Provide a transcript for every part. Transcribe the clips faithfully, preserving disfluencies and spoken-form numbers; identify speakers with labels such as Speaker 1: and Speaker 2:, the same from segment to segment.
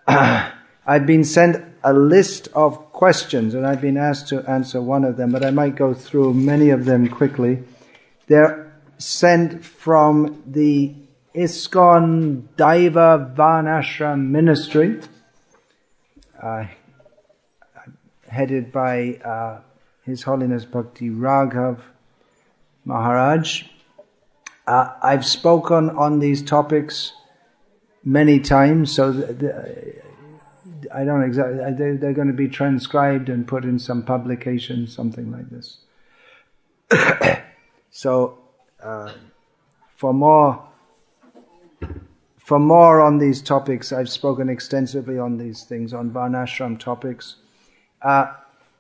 Speaker 1: I've been sent a list of questions and I've been asked to answer one of them, but I might go through many of them quickly. They're sent from the ISKCON Daiva Varnashram Ministry, uh, headed by uh, His Holiness Bhakti Raghav Maharaj. Uh, I've spoken on these topics many times, so the, the, I don't exactly, they're, they're going to be transcribed and put in some publication, something like this. So, uh, for more, for more on these topics, I've spoken extensively on these things, on Varnashram topics. Uh,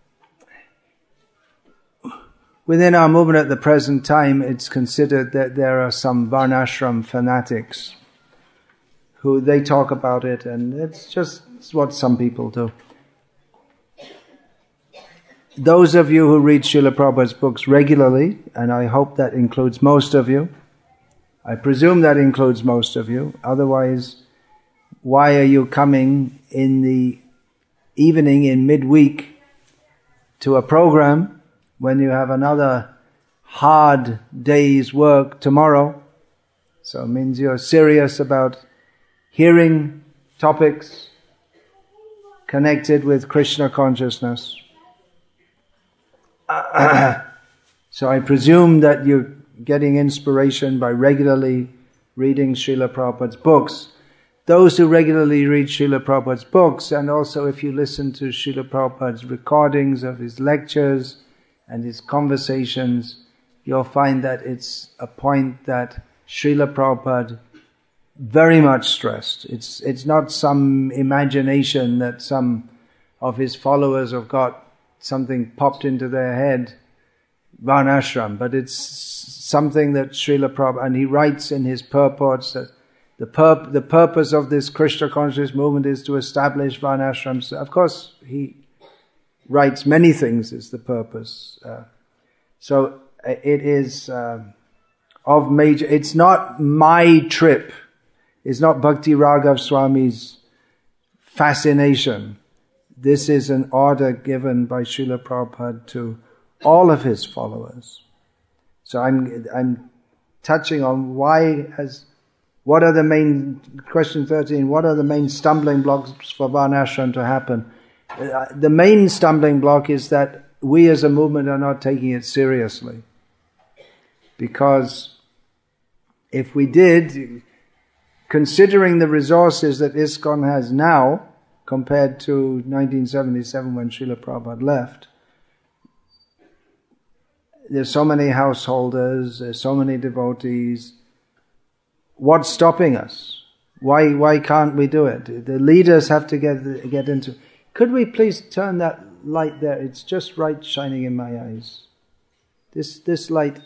Speaker 1: within our movement at the present time, it's considered that there are some Varnashram fanatics who they talk about it, and it's just it's what some people do. Those of you who read Srila Prabhupada's books regularly, and I hope that includes most of you, I presume that includes most of you, otherwise, why are you coming in the evening in midweek to a program when you have another hard day's work tomorrow? So it means you're serious about hearing topics connected with Krishna consciousness. So I presume that you're getting inspiration by regularly reading Srila Prabhupada's books. Those who regularly read Srila Prabhupada's books, and also if you listen to Srila Prabhupada's recordings of his lectures and his conversations, you'll find that it's a point that Srila Prabhupada very much stressed. It's it's not some imagination that some of his followers have got something popped into their head, Varnashram, but it's something that Srila Prabhupada, and he writes in his purports that the purp- the purpose of this Krishna conscious movement is to establish Varnashrams. Of course, he writes many things is the purpose. Uh, so it is uh, of major, it's not my trip. It's not Bhakti Raghav Swami's fascination. This is an order given by Srila Prabhupada to all of his followers. So I'm I'm touching on why has what are the main question thirteen. What are the main stumbling blocks for Varnashram to happen? Uh, the main stumbling block is that we as a movement are not taking it seriously. Because if we did, considering the resources that ISKCON has now, compared to nineteen seventy-seven when Srila Prabhupada left, there's so many householders, there's so many devotees. What's stopping us? Why why can't we do it? The leaders have to get get into. Could we please turn that light there? It's just right shining in my eyes. This this light,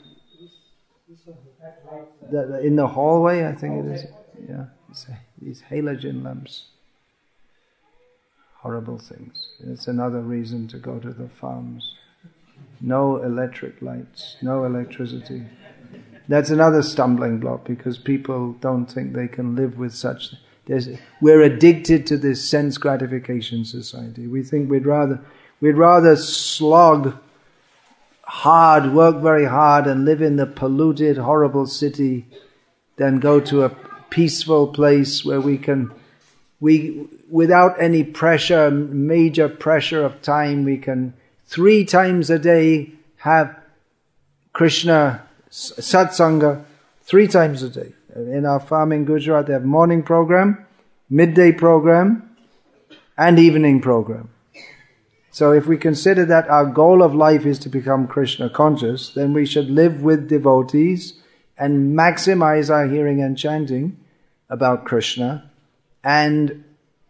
Speaker 1: the, in the hallway, I think it is. Yeah, it's a, these halogen lamps. Horrible things. It's another reason to go to the farms. No electric lights, no electricity. That's another stumbling block because people don't think they can live with such. There's, we're addicted to this sense gratification society. We think we'd rather we'd rather slog hard, work very hard, and live in the polluted, horrible city than go to a peaceful place where we can, we without any pressure, major pressure of time, we can three times a day have Krishna satsanga, three times a day. In our farm in Gujarat, they have morning program, midday program, and evening program. So if we consider that our goal of life is to become Krishna conscious, then we should live with devotees and maximize our hearing and chanting about Krishna, and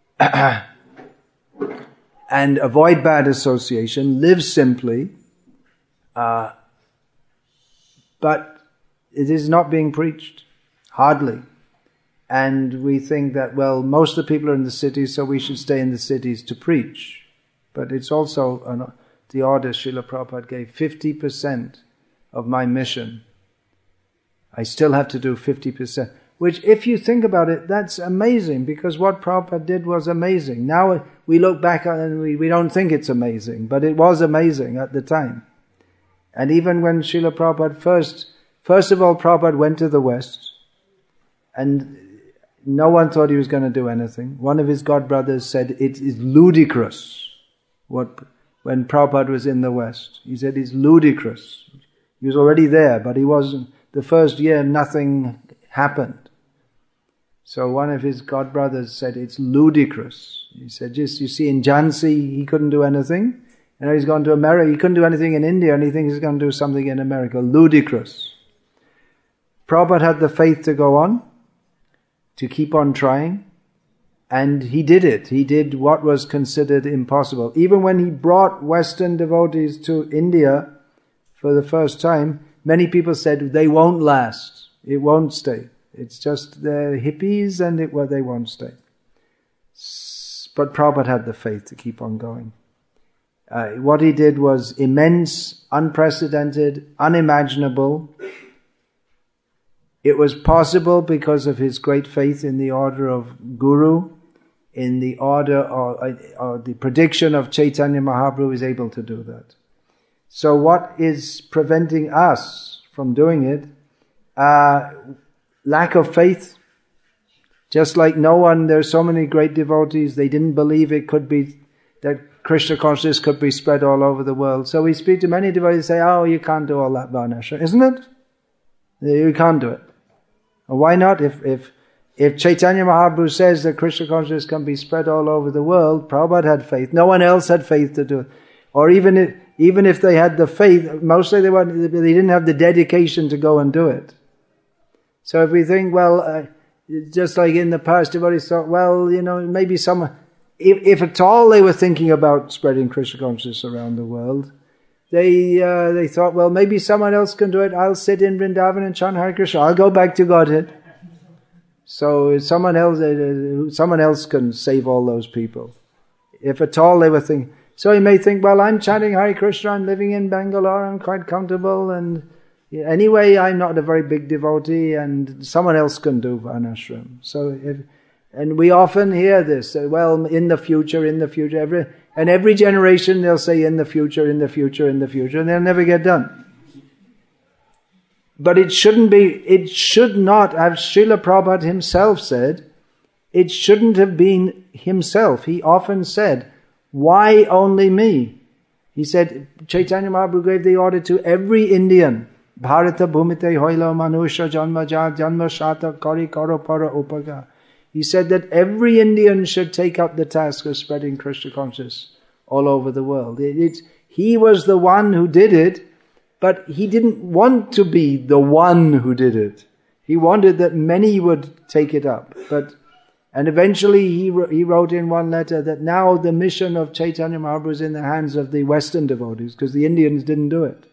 Speaker 1: and avoid bad association, live simply, uh, but it is not being preached, hardly. And we think that, well, most of the people are in the cities, so we should stay in the cities to preach. But it's also an, the order Srila Prabhupada gave, fifty percent of my mission. I still have to do fifty percent. Which, if you think about it, that's amazing, because what Prabhupada did was amazing. Now we look back on it and we, we don't think it's amazing, but it was amazing at the time. And even when Srila Prabhupada first, first of all, Prabhupada went to the West, and no one thought he was going to do anything. One of his godbrothers said, it is ludicrous. What, when Prabhupada was in the West, he said, it's ludicrous. He was already there, but he wasn't, the first year nothing happened. So one of his godbrothers said, it's ludicrous. He said, just, you see, in Jhansi, he couldn't do anything. You know, he's gone to America, he couldn't do anything in India, and he thinks he's going to do something in America. Ludicrous. Prabhupada had the faith to go on, to keep on trying, and he did it. He did what was considered impossible. Even when he brought Western devotees to India for the first time, many people said, they won't last, it won't stay. It's just they're hippies and it, well, they won't stay. But Prabhupada had the faith to keep on going. Uh, what he did was immense, unprecedented, unimaginable. It was possible because of his great faith in the order of Guru, in the order or, or the prediction of Chaitanya Mahaprabhu is able to do that. So what is preventing us from doing it? Uh, lack of faith. Just like no one, there's so many great devotees, they didn't believe it could be, that Krishna consciousness could be spread all over the world. So we speak to many devotees and say, oh, you can't do all that Varnashram, isn't it? You can't do it. Well, why not? If, if, if Chaitanya Mahaprabhu says that Krishna consciousness can be spread all over the world, Prabhupada had faith. No one else had faith to do it. Or even if, even if they had the faith, mostly they, weren't, they didn't have the dedication to go and do it. So if we think, well, uh, just like in the past, devotees thought, well, you know, maybe some, if, if at all they were thinking about spreading Krishna consciousness around the world, they uh, they thought, well, maybe someone else can do it. I'll sit in Vrindavan and chant Hare Krishna. I'll go back to Godhead. So someone else, uh, someone else can save all those people. If at all they were thinking. So you may think, well, I'm chanting Hare Krishna, I'm living in Bangalore, I'm quite comfortable, and anyway, I'm not a very big devotee, and someone else can do Varnashram. So, if, and we often hear this, uh, well, in the future, in the future, every, and every generation they'll say in the future, in the future, in the future, and they'll never get done. But it shouldn't be, it should not, as Srila Prabhupada himself said, it shouldn't have been himself. He often said, why only me? He said, Chaitanya Mahaprabhu gave the order to every Indian, Bharata bhumite hoilo manusha janma ja janma shata kari karo para upaga. He said that every Indian should take up the task of spreading Krishna consciousness all over the world. It, it, he was the one who did it, but he didn't want to be the one who did it. He wanted that many would take it up. But and eventually he he wrote in one letter that now the mission of Chaitanya Mahaprabhu is in the hands of the Western devotees, because the Indians didn't do it.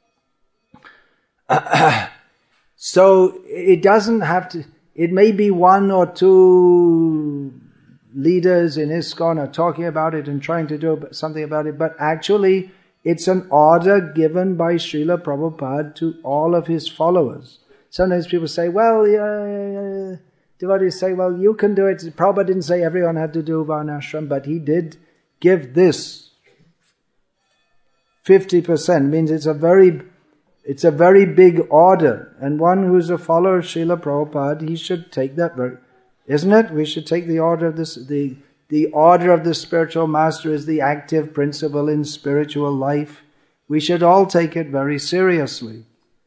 Speaker 1: So it doesn't have to, it may be one or two leaders in ISKCON are talking about it and trying to do something about it, but actually it's an order given by Srila Prabhupada to all of his followers. Sometimes people say, well, yeah, yeah, yeah. Devotees say, well, you can do it. Prabhupada didn't say everyone had to do Varnashram, but he did give this fifty percent. Means it's a very, it's a very big order. And one who's a follower of Srila Prabhupada, he should take that, isn't it? We should take the order of this, the, the order of the spiritual master is the active principle in spiritual life. We should all take it very seriously.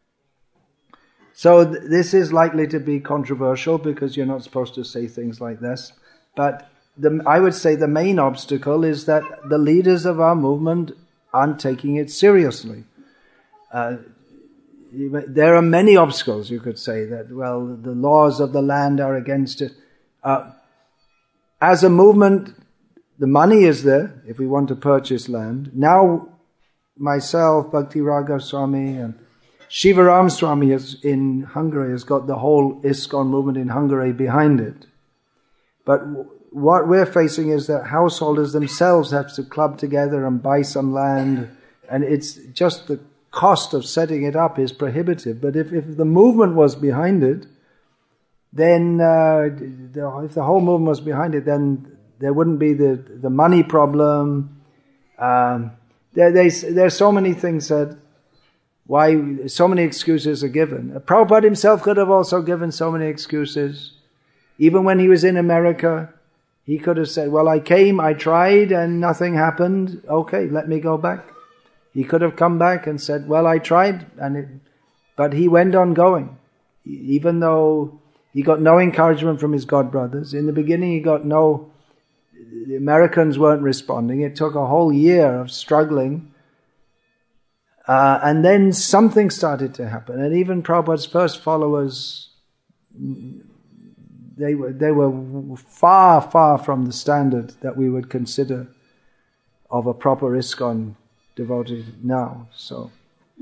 Speaker 1: So th- this is likely to be controversial because you're not supposed to say things like this. But the, I would say the main obstacle is that the leaders of our movement aren't taking it seriously. Uh, there are many obstacles, you could say, that, well, the laws of the land are against it. Uh, as a movement, the money is there if we want to purchase land. Now, myself, Bhakti Raghav Swami, and Shivaram Swami has, in Hungary has got the whole ISKCON movement in Hungary behind it. But w- what we're facing is that householders themselves have to club together and buy some land, and it's just the cost of setting it up is prohibitive. But if, if the movement was behind it, then uh, the, if the whole movement was behind it, then there wouldn't be the, the money problem. Um, there, there's, there's so many things that, why so many excuses are given. Prabhupada himself could have also given so many excuses. Even when he was in America, he could have said, well, I came, I tried, and nothing happened. Okay, let me go back. He could have come back and said, well, I tried, and it, but he went on going. Even though he got no encouragement from his godbrothers. In the beginning, he got no, the Americans weren't responding. It took a whole year of struggling. Uh, and then something started to happen. And even Prabhupada's first followers, they were, they were far, far from the standard that we would consider of a proper ISKCON devotee now. So,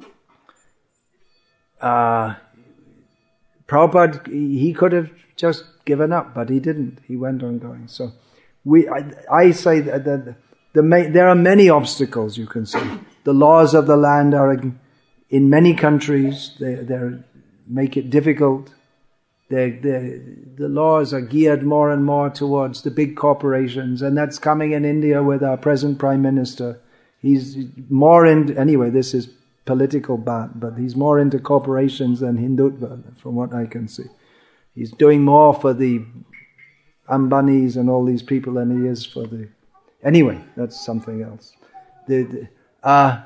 Speaker 1: uh, Prabhupada, he could have just given up, but he didn't. He went on going. So, we, I, I say that the, the, the, there are many obstacles you can see. The laws of the land are in many countries. They they make it difficult. They the laws are geared more and more towards the big corporations, and that's coming in India with our present Prime Minister. He's more in anyway. This is political bat, but he's more into corporations than Hindutva, from what I can see. He's doing more for the Ambanis and all these people than he is for the. Anyway, that's something else. The, the Uh,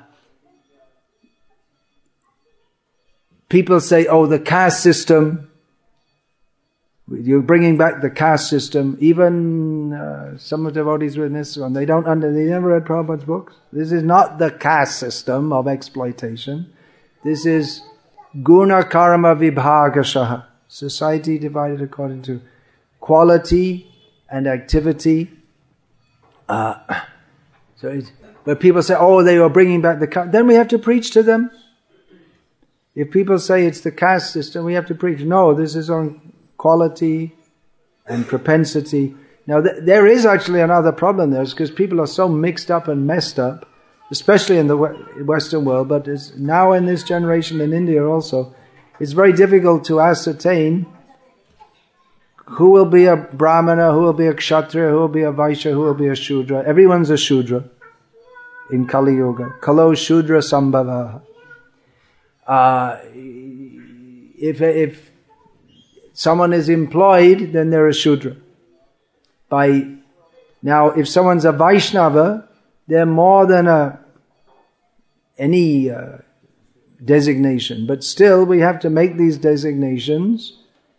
Speaker 1: people say, oh, the caste system, you're bringing back the caste system. Even uh, some of the devotees were in this one, they don't under, they never read Prabhupada's books. This is not the caste system of exploitation. This is guna karma vibhagashaha, society divided according to quality and activity. Uh, so it's, But people say, oh, they are bringing back the caste. Then we have to preach to them. If people say it's the caste system, we have to preach. No, this is on quality and propensity. Now, th- there is actually another problem there, because people are so mixed up and messed up, especially in the Western world, but it's now in this generation in India also, it's very difficult to ascertain who will be a Brahmana, who will be a Kshatriya, who will be a Vaishya, who will be a Shudra. Everyone's a Shudra. In Kali Yuga, Kalo Shudra Sambhava. Uh, if if someone is employed, then they're a Shudra. By now, if someone's a Vaishnava, they're more than a any uh, designation. But still, we have to make these designations.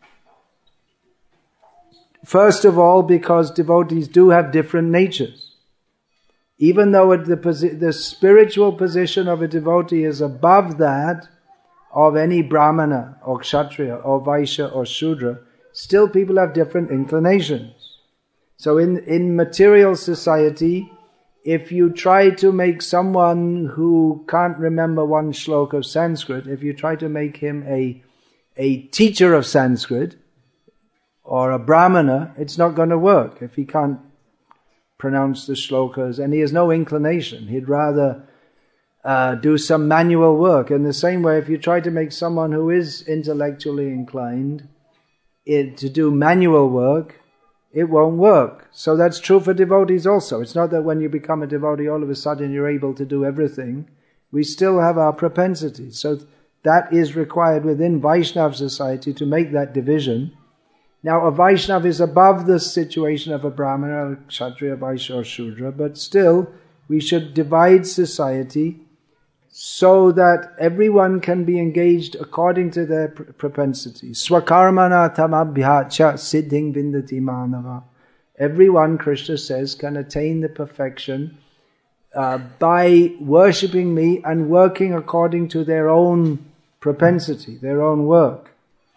Speaker 1: First of all, because devotees do have different natures. Even though it, the, posi- the spiritual position of a devotee is above that of any Brahmana or Kshatriya or Vaishya or Shudra, still people have different inclinations. So in, in material society, if you try to make someone who can't remember one shlok of Sanskrit, if you try to make him a, a teacher of Sanskrit or a Brahmana, it's not going to work if he can't pronounce the shlokas, and he has no inclination. He'd rather uh, do some manual work. In the same way, if you try to make someone who is intellectually inclined it, to do manual work, it won't work. So that's true for devotees also. It's not that when you become a devotee, all of a sudden you're able to do everything. We still have our propensities. So that is required within Vaishnava society to make that division. Now, a Vaishnava is above the situation of a Brahmana, a Kshatriya, Vaishya or Shudra, but still, we should divide society so that everyone can be engaged according to their pr- propensity. Swakarmana tamabhyacha siddhing vindati manava. Everyone, Krishna says, can attain the perfection uh, by worshipping me and working according to their own propensity, their own work.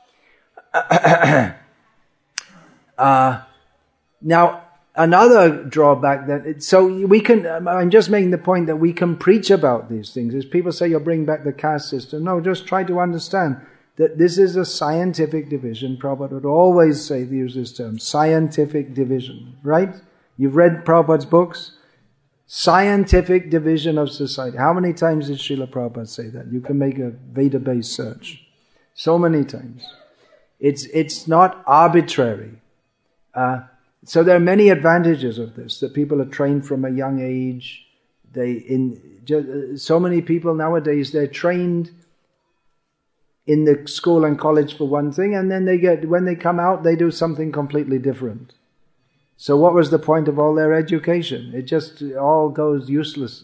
Speaker 1: Uh, now, another drawback that, it, so we can, I'm just making the point that we can preach about these things. As people say, you'll bring back the caste system. No, just try to understand that this is a scientific division. Prabhupada would always say, use this term, scientific division, right? You've read Prabhupada's books? Scientific division of society. How many times did Srila Prabhupada say that? You can make a Veda-based search. So many times. It's it's not arbitrary. Uh, so there are many advantages of this, that people are trained from a young age. They in just, so many people nowadays, they're trained in the school and college for one thing, and then they get when they come out, they do something completely different. So what was the point of all their education? It just all goes useless.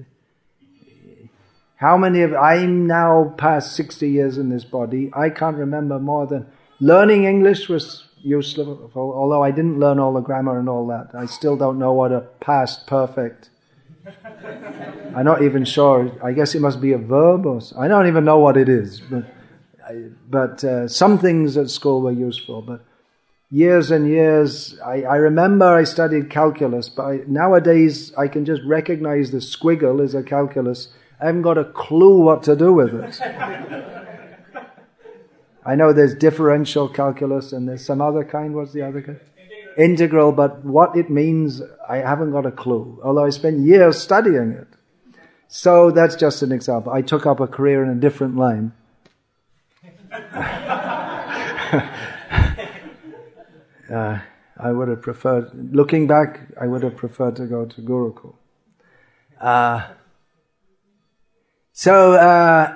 Speaker 1: How many of, I'm now past sixty years in this body, I can't remember more than, learning English was useless, although I didn't learn all the grammar and all that. I still don't know what a past perfect, I'm not even sure, I guess it must be a verb or, I don't even know what it is, but, but uh, some things at school were useful, but years and years, I, I remember I studied calculus, but I, nowadays I can just recognize the squiggle as a calculus. I haven't got a clue what to do with it. I know there's differential calculus and there's some other kind. What's the other kind? Integral. Integral, but what it means, I haven't got a clue. Although I spent years studying it. So that's just an example. I took up a career in a different line. uh, I would have preferred, looking back, I would have preferred to go to Gurukul. Uh, So, uh,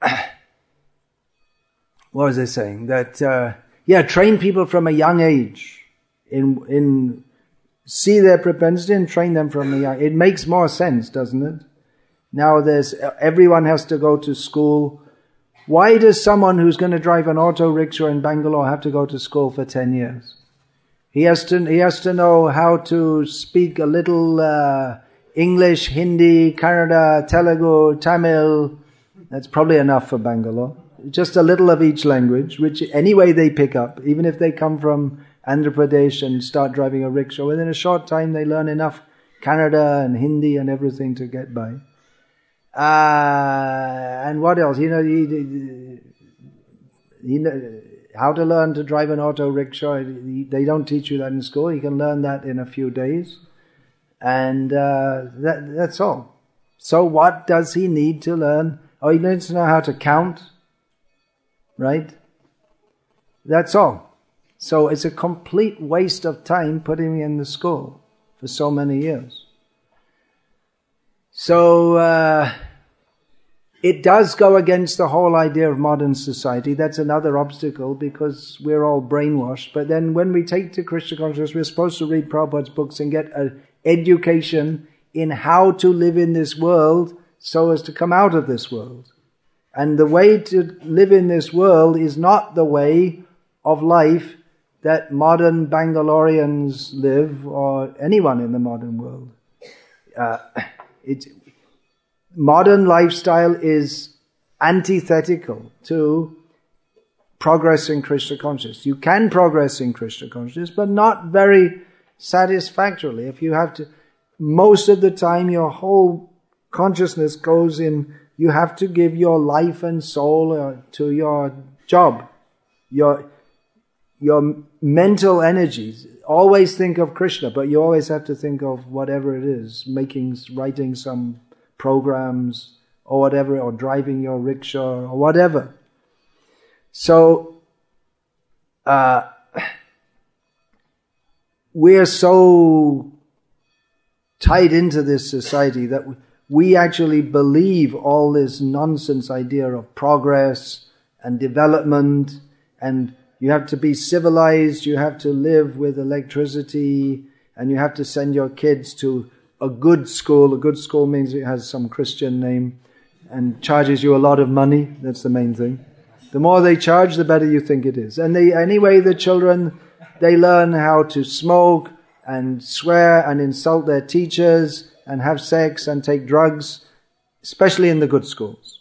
Speaker 1: what was I saying? That, uh, yeah, train people from a young age in, in, see their propensity and train them from a young, it makes more sense, doesn't it? Now there's, everyone has to go to school. Why does someone who's going to drive an auto rickshaw in Bangalore have to go to school for ten years? He has to, he has to know how to speak a little, uh, English, Hindi, Kannada, Telugu, Tamil. That's probably enough for Bangalore. Just a little of each language, which anyway they pick up. Even if they come from Andhra Pradesh and start driving a rickshaw, within a short time they learn enough Kannada and Hindi and everything to get by. Uh, and what else? You know, you, you know, how to learn to drive an auto rickshaw. They don't teach you that in school. You can learn that in a few days. And uh, that, that's all. So what does he need to learn? Oh, he needs to know how to count, right? That's all. So it's a complete waste of time putting him in the school for so many years. So uh, it does go against the whole idea of modern society. That's another obstacle because we're all brainwashed. But then when we take to Krishna consciousness, we're supposed to read Prabhupada's books and get a education in how to live in this world so as to come out of this world. And the way to live in this world is not the way of life that modern Bangaloreans live or anyone in the modern world. Uh, it's, modern lifestyle is antithetical to progress in Krishna consciousness. You can progress in Krishna consciousness, but not very satisfactorily. If you have to, most of the time your whole consciousness goes in, you have to give your life and soul uh, to your job, your your mental energies. Always think of Krishna, but you always have to think of whatever it is, making, writing some programs or whatever, or driving your rickshaw or whatever. So, uh, we're so tied into this society that we actually believe all this nonsense idea of progress and development, and you have to be civilized, you have to live with electricity, and you have to send your kids to a good school. A good school means it has some Christian name and charges you a lot of money. That's the main thing. The more they charge, the better you think it is. And they, anyway, the children, they learn how to smoke and swear and insult their teachers and have sex and take drugs, especially in the good schools.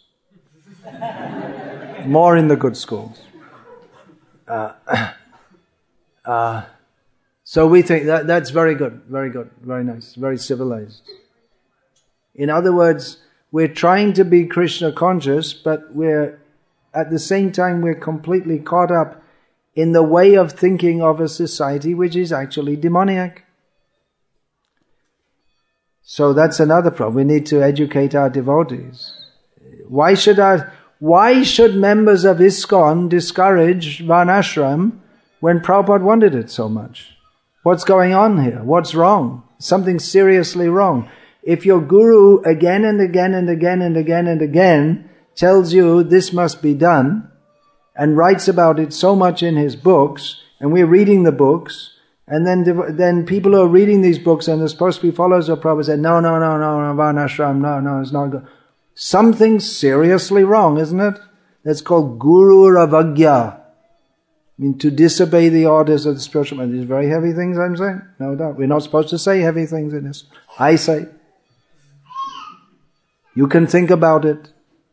Speaker 1: More in the good schools. Uh, uh, so we think that that's very good, very good, very nice, very civilized. In other words, we're trying to be Krishna conscious, but we're at the same time we're completely caught up in the way of thinking of a society which is actually demoniac. So that's another problem. We need to educate our devotees. Why should our Why should members of ISKCON discourage Varnashram when Prabhupada wanted it so much? What's going on here? What's wrong? Something seriously wrong. If your guru again and again and again and again and again tells you this must be done and writes about it so much in his books, and we're reading the books, and then then people who are reading these books and they're supposed to be followers of Prabhupada say, no, no, no, no, no, Varnashram, no, no, it's not good. Something's seriously wrong, isn't it? That's called Guru Ravagya. I mean, to disobey the orders of the spiritual man. These very heavy things I'm saying, no doubt. We're not supposed to say heavy things in this. I say. You can think about it.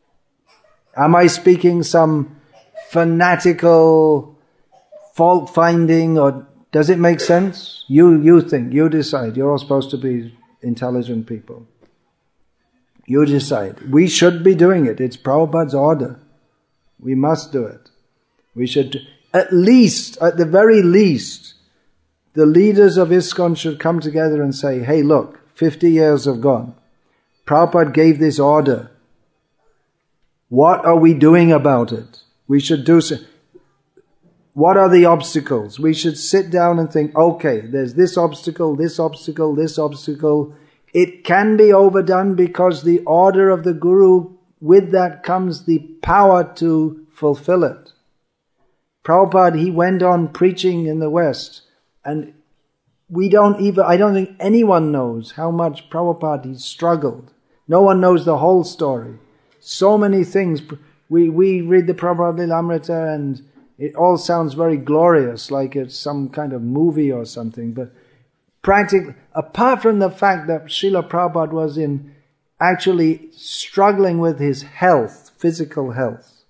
Speaker 1: Am I speaking some fanatical fault finding, or does it make sense? You, you think, you decide. You're all supposed to be intelligent people. You decide. We should be doing it. It's Prabhupada's order. We must do it. We should, at least, at the very least, the leaders of ISKCON should come together and say, hey, look, fifty years have gone. Prabhupada gave this order. What are we doing about it? We should do so. What are the obstacles? We should sit down and think, okay, there's this obstacle, this obstacle, this obstacle. It can be overdone because the order of the Guru, with that comes the power to fulfill it. Prabhupada, he went on preaching in the West, and we don't even, I don't think anyone knows how much Prabhupada he struggled. No one knows the whole story. So many things. We, we read the Prabhupada Lilamrita and it all sounds very glorious, like it's some kind of movie or something, but practically, apart from the fact that Srila Prabhupada was in actually struggling with his health, physical health,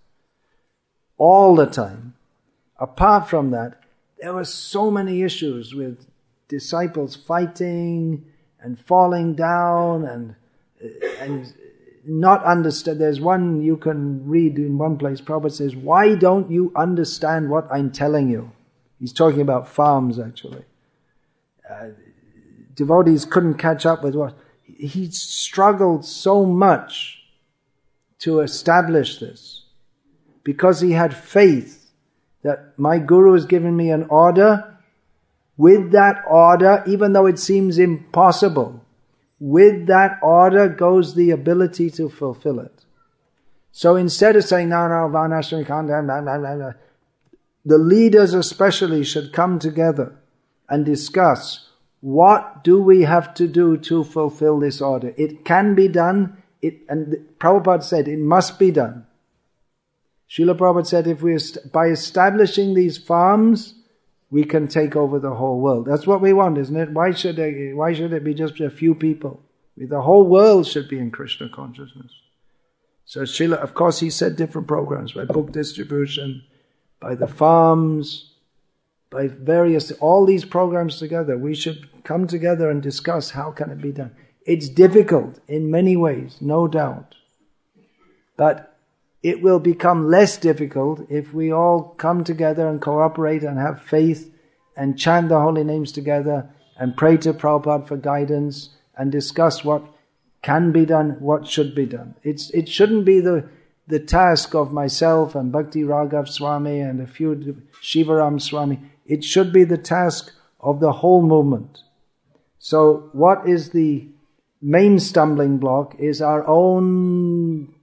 Speaker 1: all the time, apart from that, there were so many issues with disciples fighting and falling down and and not understand. There's one you can read in one place. Prabhupada says, why don't you understand what I'm telling you? He's talking about farms actually. Uh, devotees couldn't catch up with what he struggled so much to establish this because he had faith that my Guru has given me an order. With that order, even though it seems impossible, with that order goes the ability to fulfill it. So instead of saying, no, no, Varnashram can't, blah, blah, blah, blah, the leaders especially should come together and discuss, what do we have to do to fulfill this order? It can be done, it, and Prabhupada said it must be done. Srila Prabhupada said, if we, by establishing these farms, we can take over the whole world. That's what we want, isn't it? Why should it, why should it be just a few people? The whole world should be in Krishna consciousness. So Srila, of course, he said different programs, by book distribution, by the farms, by various, all these programs together. We should come together and discuss how can it be done. It's difficult in many ways, no doubt. But it will become less difficult if we all come together and cooperate and have faith and chant the holy names together and pray to Prabhupada for guidance and discuss what can be done, what should be done. It's It shouldn't be the, the task of myself and Bhakti Raghav Swami and a few Shivaram Swami. It should be the task of the whole movement. So what is the main stumbling block is our own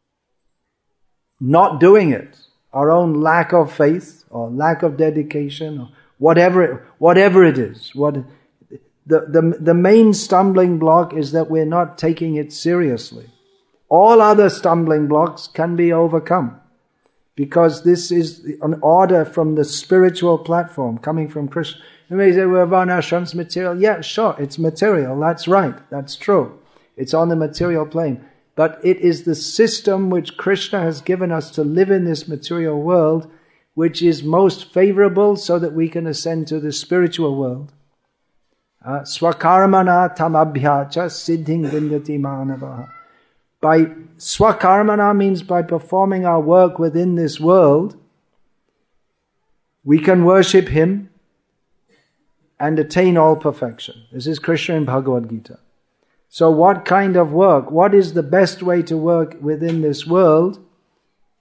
Speaker 1: not doing it, our own lack of faith or lack of dedication or whatever it, whatever it is. What the, the the main stumbling block is that we're not taking it seriously. All other stumbling blocks can be overcome because this is an order from the spiritual platform coming from Krishna. You may say, well, Varnashram's material. Yeah, sure, it's material. That's right. That's true. It's on the material plane. But it is the system which Krishna has given us to live in this material world, which is most favorable so that we can ascend to the spiritual world. Swakarmana tamabhyacha siddhing vindati manavaha. By swakarmana means by performing our work within this world, we can worship Him and attain all perfection. This is Krishna in Bhagavad Gita. So what kind of work? What is the best way to work within this world?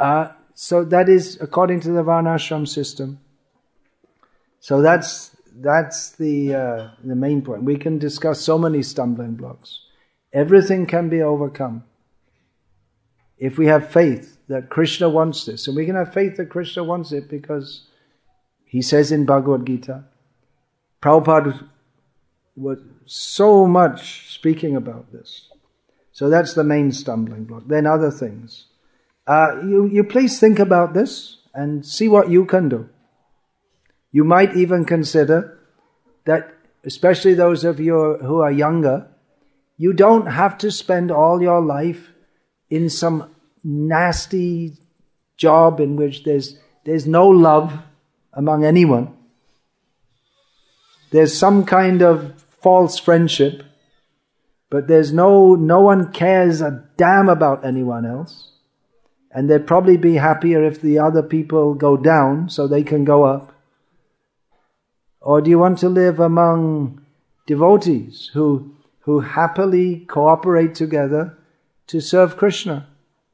Speaker 1: Uh, so that is according to the Varnashram system. So that's that's the uh, the main point. We can discuss so many stumbling blocks. Everything can be overcome if we have faith that Krishna wants this. And we can have faith that Krishna wants it because he says in Bhagavad Gita, Prabhupada was so much speaking about this. So that's the main stumbling block. Then other things. Uh, you, you please think about this and see what you can do. You might even consider that, especially those of you who are younger, you don't have to spend all your life in some nasty job in which there's there's no love among anyone. There's some kind of false friendship, but there's no no one cares a damn about anyone else. And they'd probably be happier if the other people go down so they can go up. Or do you want to live among devotees who who happily cooperate together to serve Krishna?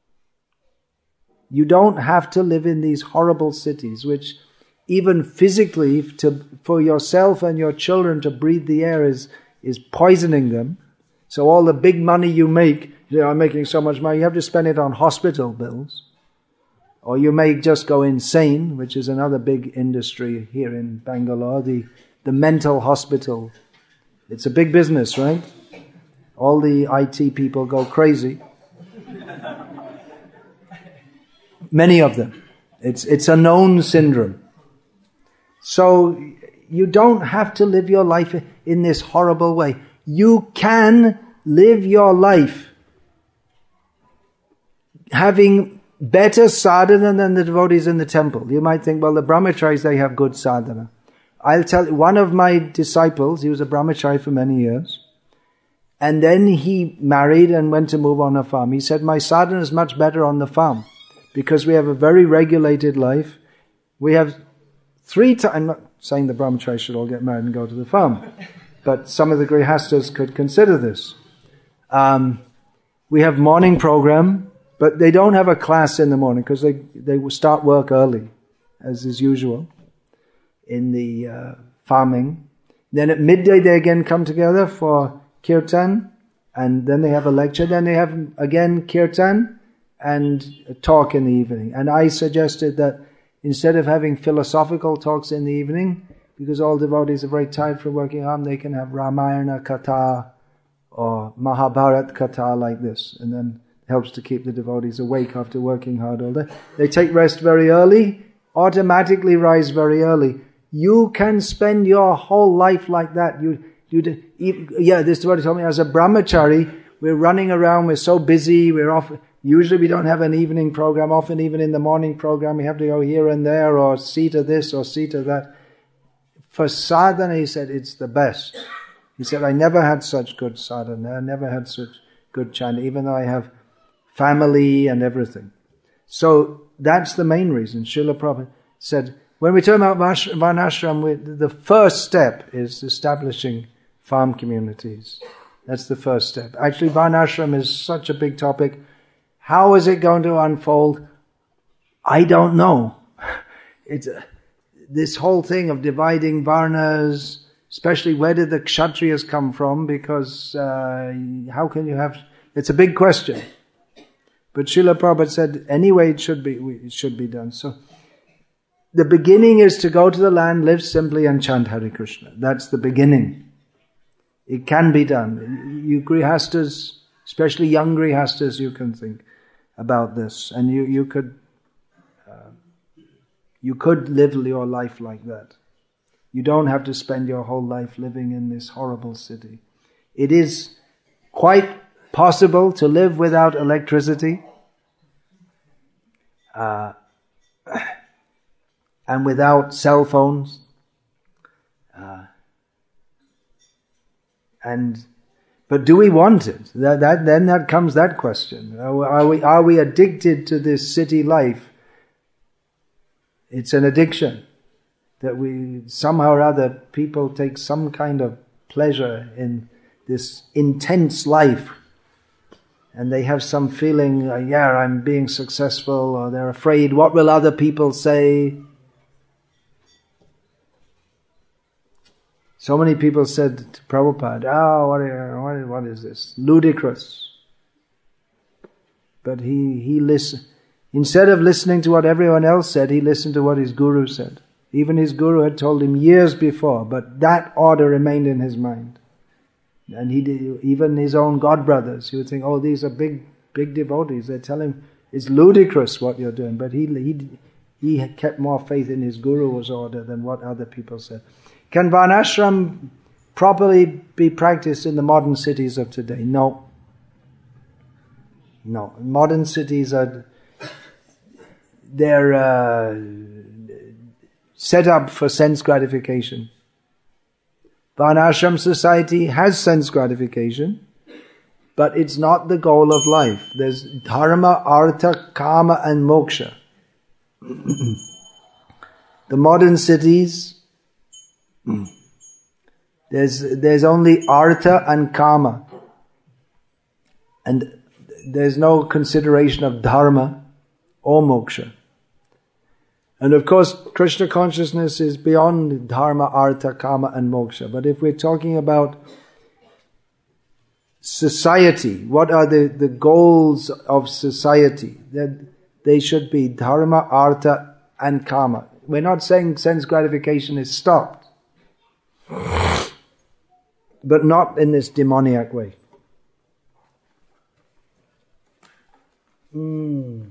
Speaker 1: You don't have to live in these horrible cities, which even physically, to, for yourself and your children to breathe the air is, is poisoning them. So all the big money you make, you know, I'm making so much money, you have to spend it on hospital bills. Or you may just go insane, which is another big industry here in Bangalore, the, the mental hospital. It's a big business, right? All the I T people go crazy. Many of them. It's it's a known syndrome. So you don't have to live your life in this horrible way. You can live your life having better sadhana than the devotees in the temple. You might think, well, the brahmacharis, they have good sadhana. I'll tell you, one of my disciples, he was a brahmachari for many years, and then he married and went to move on a farm. He said, my sadhana is much better on the farm because we have a very regulated life. We have three times, I'm not saying the brahmacharis should all get married and go to the farm, but some of the grihastas could consider this. Um, we have morning program, but they don't have a class in the morning because they, they will start work early, as is usual in the uh, farming. Then at midday they again come together for kirtan, and then they have a lecture. Then they have again kirtan and a talk in the evening. And I suggested that instead of having philosophical talks in the evening, because all devotees are very tired from working hard, they can have Ramayana Katha or Mahabharat Katha like this, and then it helps to keep the devotees awake after working hard all day. They take rest very early, automatically rise very early. You can spend your whole life like that. You, you, yeah, this devotee told me, as a brahmachari, we're running around, we're so busy, we're off. Usually we don't have an evening program, often even in the morning program we have to go here and there or see to this or see to that. For sadhana, he said, it's the best. He said, I never had such good sadhana, I never had such good chant, even though I have family and everything. So that's the main reason. Srila Prabhupada said, when we talk about Varnashram, the first step is establishing farm communities. That's the first step. Actually, Varnashram is such a big topic. How is it going to unfold? I don't know. It's uh, this whole thing of dividing Varnas, especially where did the Kshatriyas come from? Because uh, how can you have... It's a big question. But Srila Prabhupada said, anyway, it should be, it should be done. So, the beginning is to go to the land, live simply and chant Hare Krishna. That's the beginning. It can be done. You grihastas, especially young grihastas, you can think about this. And you, you could uh, you could live your life like that. You don't have to spend your whole life living in this horrible city. It is quite possible to live without electricity. Uh, and without cell phones. Uh, and but do we want it? That, that then that comes that question. Are, are we are we addicted to this city life? It's an addiction that we somehow or other people take some kind of pleasure in this intense life. and they have some feeling, uh, yeah, I'm being successful, or they're afraid, what will other people say? So many people said to Prabhupada, oh, what, what, what is this? Ludicrous. But he, he listened. Instead of listening to what everyone else said, he listened to what his guru said. Even his guru had told him years before, but that order remained in his mind. And he did, even his own godbrothers, he would think, oh, these are big, big devotees. They tell him, it's ludicrous what you're doing. But he, he, he kept more faith in his guru's order than what other people said. Can Varnashram properly be practiced in the modern cities of today? No. No. Modern cities are, they're uh, set up for sense gratification. Varnashram society has sense gratification, but it's not the goal of life. There's dharma, artha, kama and moksha. The modern cities, there's there's only artha and kama, and there's no consideration of dharma or moksha. And of course, Krishna consciousness is beyond dharma, artha, kama and moksha. But if we're talking about society, what are the, the goals of society? That they should be dharma, artha and kama. We're not saying sense gratification is stopped, but not in this demoniac way. Mm.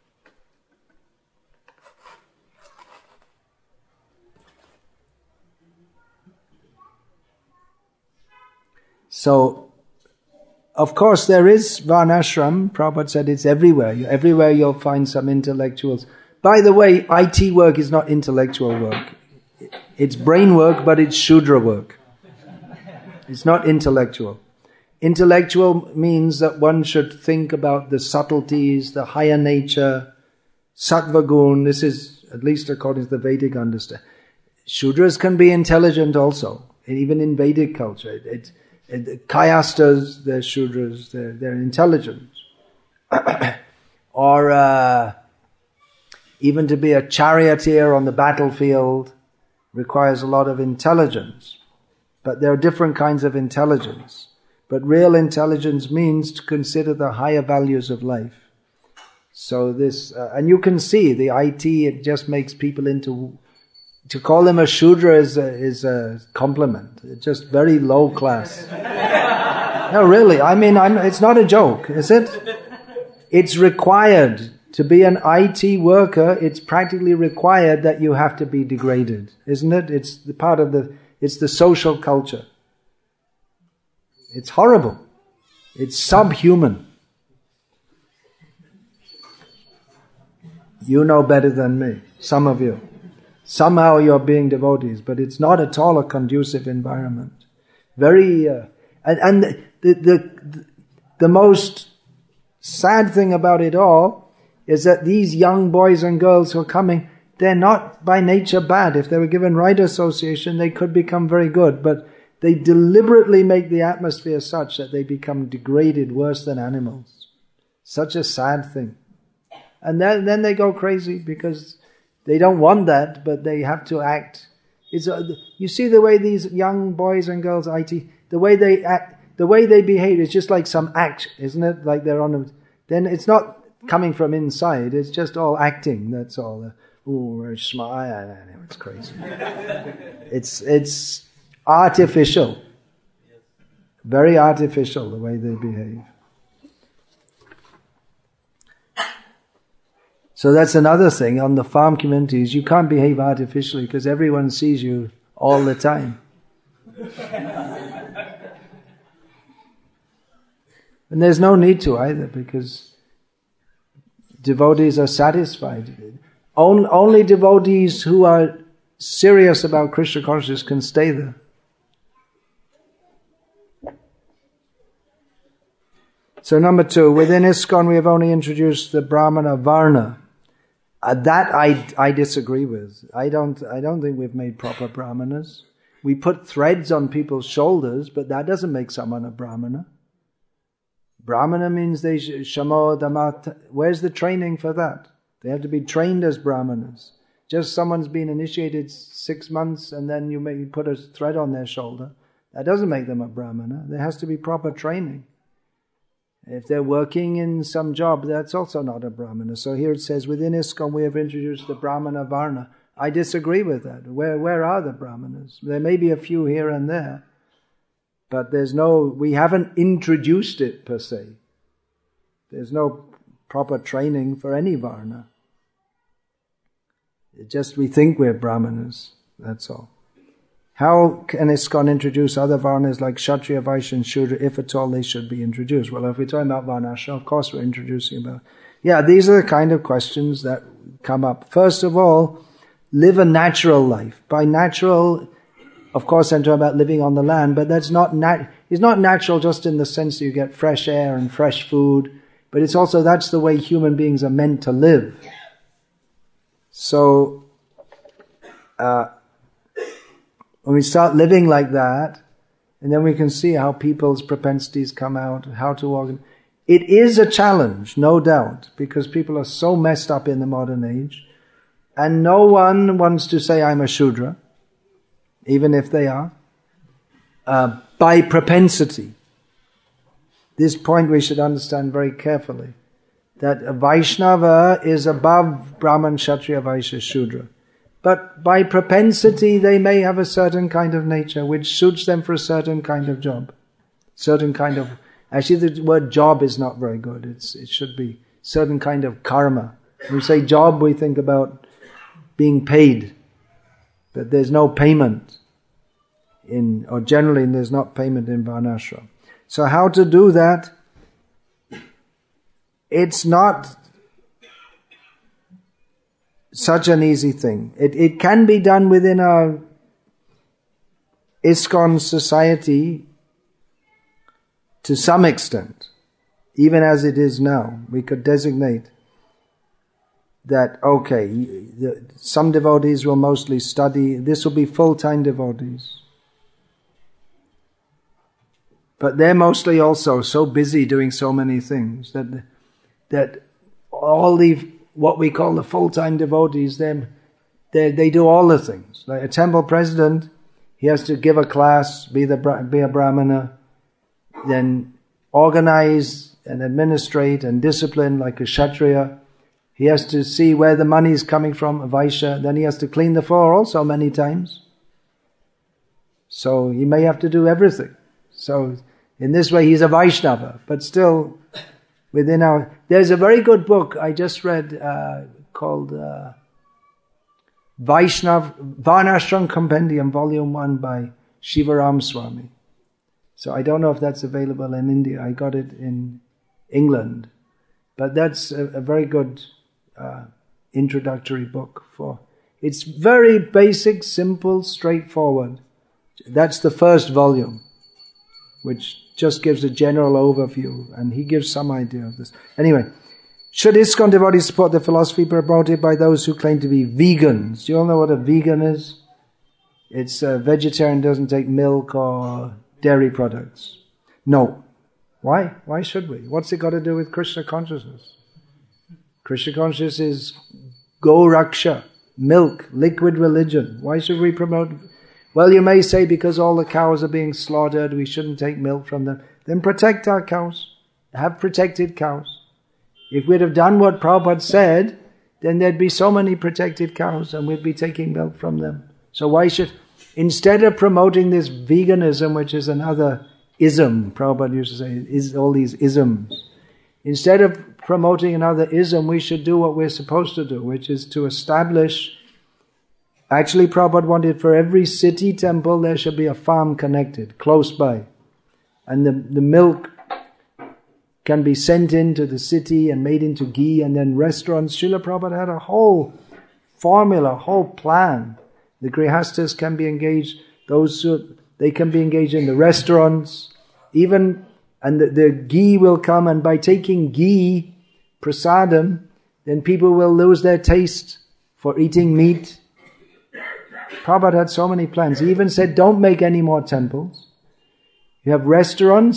Speaker 1: So, of course, there is Varnashram. Prabhupada said it's everywhere. Everywhere you'll find some intellectuals. By the way, I T work is not intellectual work. It's brain work, but it's Shudra work. It's not intellectual. Intellectual means that one should think about the subtleties, the higher nature, sattva gun. This is, at least according to the Vedic understanding. Shudras can be intelligent also, even in Vedic culture. It, it, it, Kayastas, they're Shudras, they're, they're intelligent. Or uh, even to be a charioteer on the battlefield requires a lot of intelligence. But there are different kinds of intelligence. But real intelligence means to consider the higher values of life. So this, uh, and you can see the I T, it just makes people into, to call them a Shudra is a, is a compliment. It's just very low class. No, really, I mean, I'm, it's not a joke, is it? It's required to be an I T worker. It's practically required that you have to be degraded, isn't it? It's the part of the, it's the social culture. It's horrible. It's subhuman. You know better than me, some of you. Somehow you're being devotees, but it's not at all a conducive environment. Very, uh, and, and the, the, the most sad thing about it all is that these young boys and girls who are coming, they're not by nature bad. If they were given right association, they could become very good, but they deliberately make the atmosphere such that they become degraded worse than animals. Such a sad thing. And then, then they go crazy because they don't want that, but they have to act. It's a, you see the way these young boys and girls, I T, the way they act, the way they behave is just like some act, isn't it? Like they're on a, then it's not coming from inside, it's just all acting, that's all. Ooh, smile, it's crazy. It's, it's, artificial. Very artificial, the way they behave. So that's another thing. On the farm communities, you can't behave artificially because everyone sees you all the time. And there's no need to either, because devotees are satisfied. Only devotees who are serious about Krishna consciousness can stay there. So number two, within ISKCON we have only introduced the Brahmana Varna. Uh, that I, I disagree with. I don't, I don't think we've made proper Brahmanas. We put threads on people's shoulders, but that doesn't make someone a Brahmana. Brahmana means they shamo dhamma. Where's the training for that? They have to be trained as brahmanas. Just someone's been initiated six months and then you may put a thread on their shoulder. That doesn't make them a brahmana. There has to be proper training. If they're working in some job, that's also not a brahmana. So here it says, within ISKCON we have introduced the brahmana varna. I disagree with that. Where where are the brahmanas? There may be a few here and there, but there's no, we haven't introduced it per se. There's no proper training for any varna. It's just we think we're brahmanas, that's all. How can ISKCON introduce other varnas like Kshatriya, Vaishya and Shudra, if at all they should be introduced? Well, if we're talking about varnashram, of course we're introducing about... Yeah, these are the kind of questions that come up. First of all, live a natural life. By natural, of course I'm talking about living on the land, but that's not nat- it's not natural just in the sense that you get fresh air and fresh food, but it's also, that's the way human beings are meant to live. So, uh, when we start living like that, and then we can see how people's propensities come out, how to organize. It is a challenge, no doubt, because people are so messed up in the modern age, and no one wants to say, I'm a Shudra, even if they are, uh, by propensity. This point we should understand very carefully, that a Vaishnava is above Brahman, Kshatriya, Vaishya, Shudra. But by propensity, they may have a certain kind of nature which suits them for a certain kind of job. Certain kind of... Actually, the word job is not very good. It's, it should be certain kind of karma. When we say job, we think about being paid. But there's no payment in... Or generally, there's not payment in varnashram. So how to do that? It's not such an easy thing. It it can be done within our ISKCON society to some extent, even as it is now. We could designate that, okay, the, some devotees will mostly study, this will be full-time devotees. But they're mostly also so busy doing so many things that that all the what we call the full-time devotees, then they they do all the things. Like a temple president, he has to give a class, be the be a brahmana, then organize and administrate and discipline like a kshatriya. He has to see where the money is coming from, a vaishya. Then he has to clean the floor also many times. So he may have to do everything. So in this way he's a Vaishnava, but still within our... There's a very good book I just read uh, called uh, Vaishnav Varnashram Compendium, Volume one by Shivaram Swami. So I don't know if that's available in India. I got it in England. But that's a, a very good uh, introductory book for... It's very basic, simple, straightforward. That's the first volume, which just gives a general overview, and he gives some idea of this. Anyway, should ISKCON devotees support the philosophy promoted by those who claim to be vegans? Do you all know what a vegan is? It's a vegetarian, doesn't take milk or dairy products. No. Why? Why should we? What's it got to do with Krishna consciousness? Krishna consciousness is Go Raksha, milk, liquid religion. Why should we promote... Well, you may say because all the cows are being slaughtered, we shouldn't take milk from them. Then protect our cows. Have protected cows. If we'd have done what Prabhupada said, then there'd be so many protected cows and we'd be taking milk from them. So why should... Instead of promoting this veganism, which is another ism, Prabhupada used to say, is all these isms. Instead of promoting another ism, we should do what we're supposed to do, which is to establish... Actually, Prabhupada wanted for every city temple there should be a farm connected, close by. And the, the milk can be sent into the city and made into ghee, and then restaurants. Srila Prabhupada had a whole formula, a whole plan. The grihastas can be engaged, those who, they can be engaged in the restaurants, even, and the, the ghee will come, and by taking ghee, prasadam, then people will lose their taste for eating meat. Prabhupada had so many plans. He even said, don't make any more temples. You have restaurants,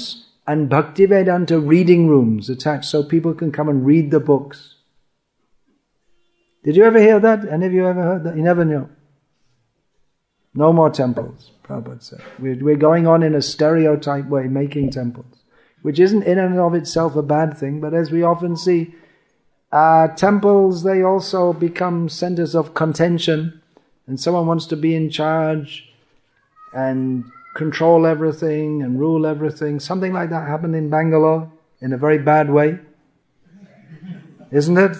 Speaker 1: and Bhaktivedanta reading rooms attached so people can come and read the books. Did you ever hear that? Any of you ever heard that? You never knew. No more temples, Prabhupada said. We're, we're going on in a stereotype way, making temples, which isn't in and of itself a bad thing, but as we often see, uh, temples, they also become centers of contention, and someone wants to be in charge and control everything and rule everything. Something like that happened in Bangalore in a very bad way. Isn't it?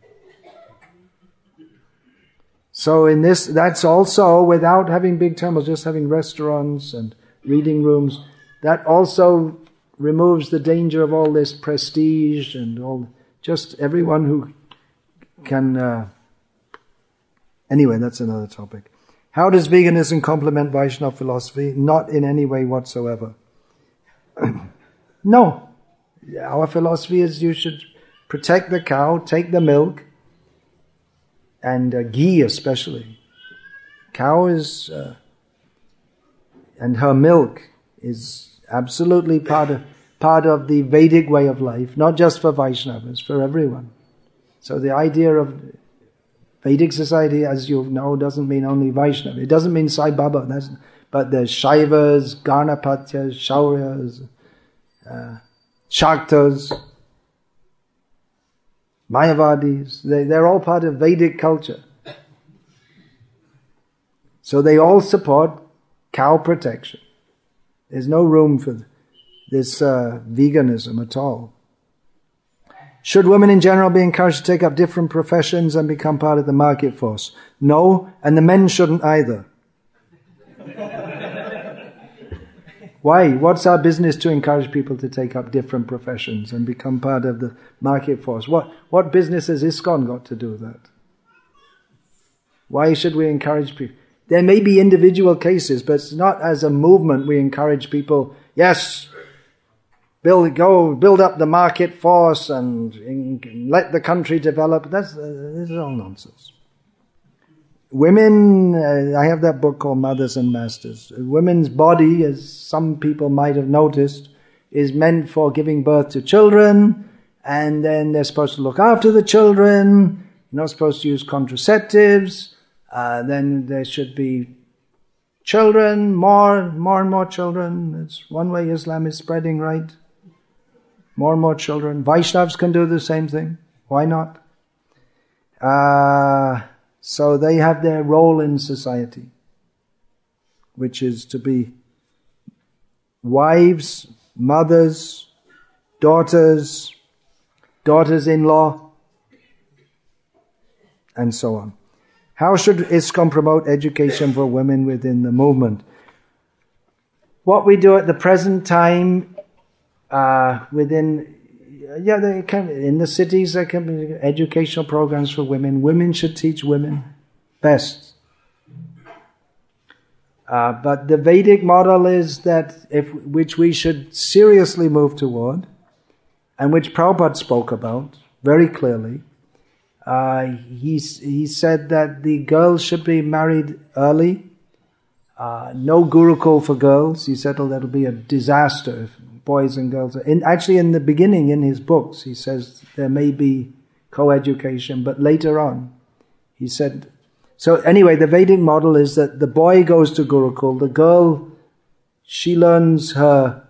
Speaker 1: So in this, that's also without having big temples, just having restaurants and reading rooms, that also removes the danger of all this prestige and all, just everyone who can, uh, anyway, that's another topic. How does veganism complement Vaishnava philosophy? Not in any way whatsoever. No. Our philosophy is you should protect the cow, take the milk, and uh, ghee especially. Cow is, uh, and her milk is absolutely part of, part of the Vedic way of life, not just for Vaishnavas, for everyone. So the idea of Vedic society, as you know, doesn't mean only Vaishnava. It doesn't mean Sai Baba, that's, but there's Shaivas, Ganapatyas, Shauryas, uh, Shaktas, Mayavadis. They, they're all part of Vedic culture. So they all support cow protection. There's no room for this uh, veganism at all. Should women in general be encouraged to take up different professions and become part of the market force? No, and the men shouldn't either. Why? What's our business to encourage people to take up different professions and become part of the market force? What, what business has ISKCON got to do with that? Why should we encourage people? There may be individual cases, but it's not as a movement we encourage people, yes, build, go, build up the market force and, and let the country develop. That's, uh, this is all nonsense. Women, uh, I have that book called Mothers and Masters. A women's body, as some people might have noticed, is meant for giving birth to children, and then they're supposed to look after the children. You're not supposed to use contraceptives. Uh, then there should be children, more, more and more children. It's one way Islam is spreading, right? More and more children. Vaishnavas can do the same thing. Why not? Uh, so they have their role in society, which is to be wives, mothers, daughters, daughters-in-law, and so on. How should ISKCON promote education for women within the movement? What we do at the present time, uh, within, yeah, they can, in the cities there can be educational programs for women. Women should teach women best. Uh, but the Vedic model is that, if which we should seriously move toward, and which Prabhupada spoke about very clearly. Uh, he, he said that the girls should be married early. Uh, no Gurukul for girls. He said, oh, that'll be a disaster if boys and girls are... In, actually, in the beginning, in his books, he says there may be co-education, but later on, he said... So anyway, the Vedic model is that the boy goes to Gurukul, the girl, she learns her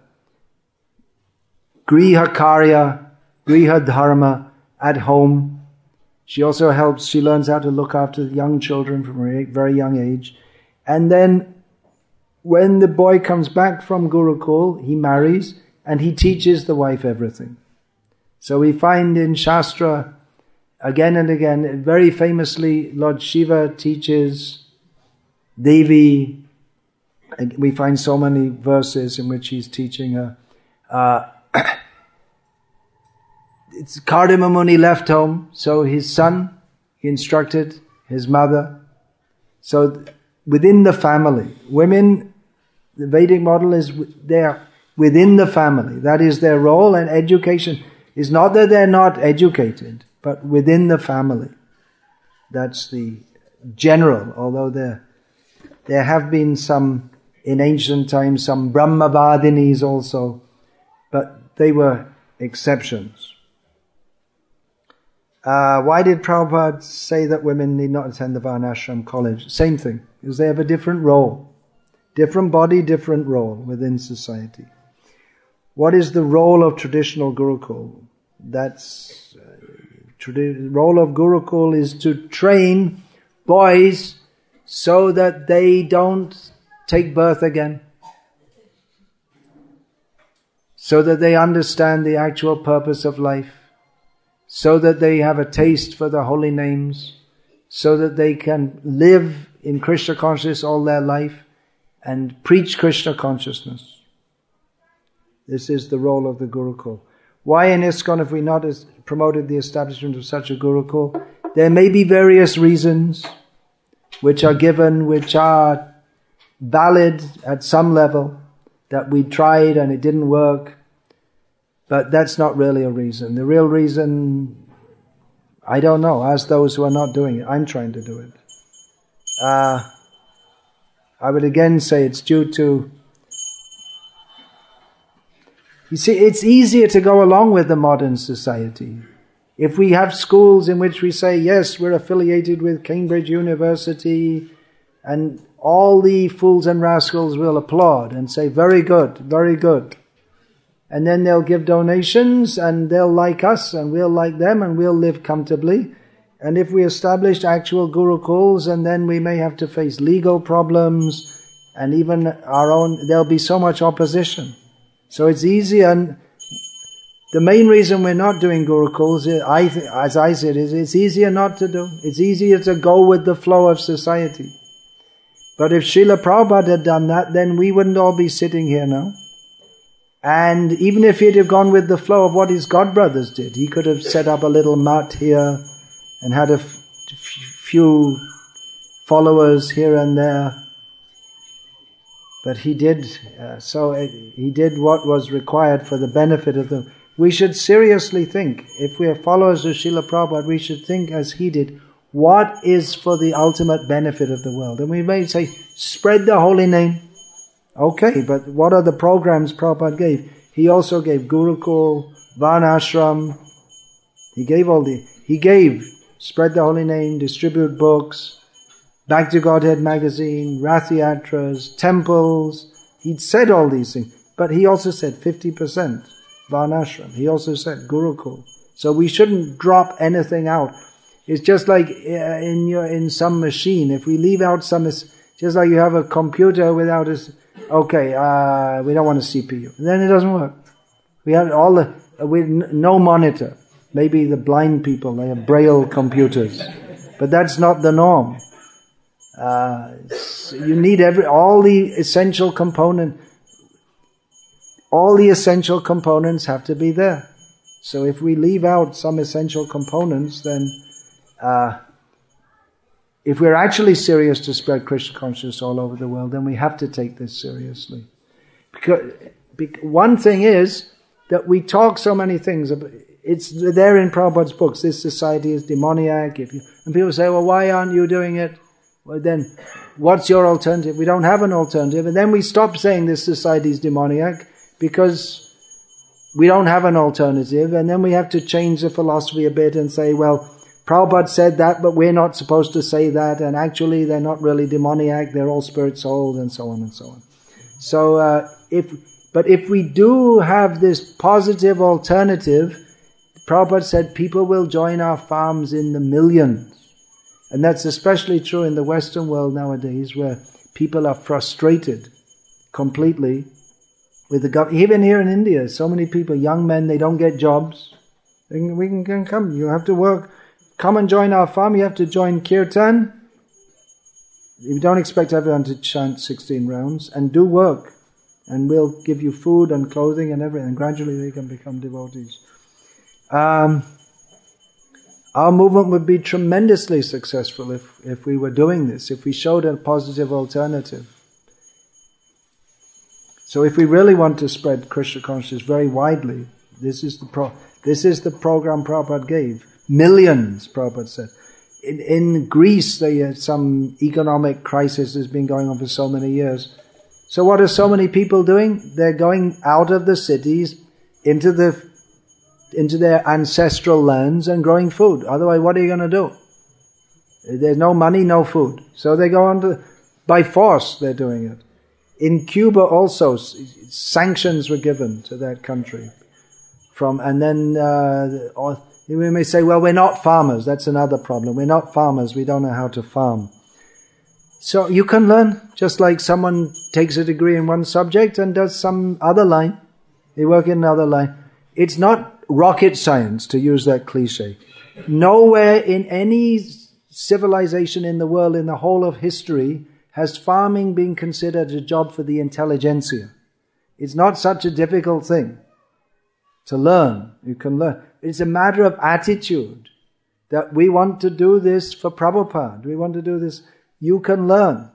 Speaker 1: Griha Karya, Griha Dharma at home. She also helps, she learns how to look after young children from a very young age. And then when the boy comes back from Gurukul, he marries and he teaches the wife everything. So we find in Shastra, again and again, very famously, Lord Shiva teaches Devi. We find so many verses in which he's teaching her. Uh, It's Kardama Muni left home, so his son, he instructed his mother. So within the family, women, the Vedic model is they're within the family. That is their role, and education is not that they're not educated, but within the family. That's the general, although there, there have been some, in ancient times, some Brahmavadinis also, But they were exceptions. Uh, why did Prabhupada say that women need not attend the Varnashram college? Same thing, because they have a different role. Different body, different role within society. What is the role of traditional Gurukul? That's uh, the role of Gurukul is to train boys so that they don't take birth again. So that they understand the actual purpose of life. So that they have a taste for the holy names. So that they can live in Krishna consciousness all their life and preach Krishna consciousness. This is the role of the Gurukul. Why in ISKCON have we not promoted the establishment of such a Gurukul? There may be various reasons which are given, which are valid at some level, that we tried and it didn't work. But that's not really a reason. The real reason, I don't know. Ask those who are not doing it. I'm trying to do it. Uh, I would again say it's due to... You see, it's easier to go along with the modern society. If we have schools in which we say, yes, we're affiliated with Cambridge University, and all the fools and rascals will applaud and say, very good, very good. And then they'll give donations and they'll like us and we'll like them and we'll live comfortably. And if we establish actual gurukuls, and then we may have to face legal problems and even our own, there'll be so much opposition. So it's easy, and the main reason we're not doing gurukuls, I th- as I said, is it's easier not to do. It's easier to go with the flow of society. But if Srila Prabhupada had done that, then we wouldn't all be sitting here now. And even if he'd have gone with the flow of what his godbrothers did, he could have set up a little mat here and had a f- few followers here and there. But he did, uh, so it, he did what was required for the benefit of them. We should seriously think, if we are followers of Srila Prabhupada, we should think as he did, what is for the ultimate benefit of the world? And we may say, spread the holy name. Okay, but what are the programs Prabhupada gave? He also gave Gurukul, Varnashram. He gave all the, he gave, spread the holy name, distribute books, Back to Godhead magazine, Rath-yatras, temples. He'd said all these things. But he also said fifty percent Varnashram. He also said Gurukul. So we shouldn't drop anything out. It's just like in your in some machine. If we leave out some, just like you have a computer without a, okay, uh, we don't want a C P U. Then it doesn't work. We have all the, with no monitor. Maybe the blind people, they have braille computers. But that's not the norm. Uh, you need every all the essential component. All the essential components have to be there. So if we leave out some essential components, then uh, if we're actually serious to spread Krishna consciousness all over the world, then we have to take this seriously. Because, because one thing is that we talk so many things about. It's there in Prabhupada's books. This society is demoniac. If you, and people say, "Well, why aren't you doing it?" Well, then, what's your alternative? We don't have an alternative. And then we stop saying this society is demoniac because we don't have an alternative. And then we have to change the philosophy a bit and say, well, Prabhupada said that, but we're not supposed to say that. And actually, they're not really demoniac. They're all spirit souls, and so on and so on. So, uh, if but if we do have this positive alternative, Prabhupada said people will join our farms in the millions. And that's especially true in the Western world nowadays, where people are frustrated completely with the government. Even here in India, so many people, young men, they don't get jobs. They can, we can, can come, you have to work. Come and join our farm, you have to join Kirtan. We don't expect everyone to chant sixteen rounds, and do work. And we'll give you food and clothing and everything. And gradually they can become devotees. Um... Our movement would be tremendously successful if, if we were doing this, if we showed a positive alternative. So if we really want to spread Krishna consciousness very widely, this is the pro, this is the program Prabhupada gave. Millions, Prabhupada said. In, in Greece, they had some economic crisis that's been going on for so many years. So what are so many people doing? They're going out of the cities, into the into their ancestral lands and growing food. Otherwise, what are you going to do? There's no money, no food. So they go on to, by force they're doing it. In Cuba also, sanctions were given to that country. From And then uh, or we may say, well, we're not farmers. That's another problem. We're not farmers. We don't know how to farm. So you can learn, just like someone takes a degree in one subject and does some other line. They work in another line. It's not rocket science, to use that cliche. Nowhere in any civilization in the world, in the whole of history, has farming been considered a job for the intelligentsia. It's not such a difficult thing to learn. You can learn. It's a matter of attitude that we want to do this for Prabhupada. We want to do this. You can learn.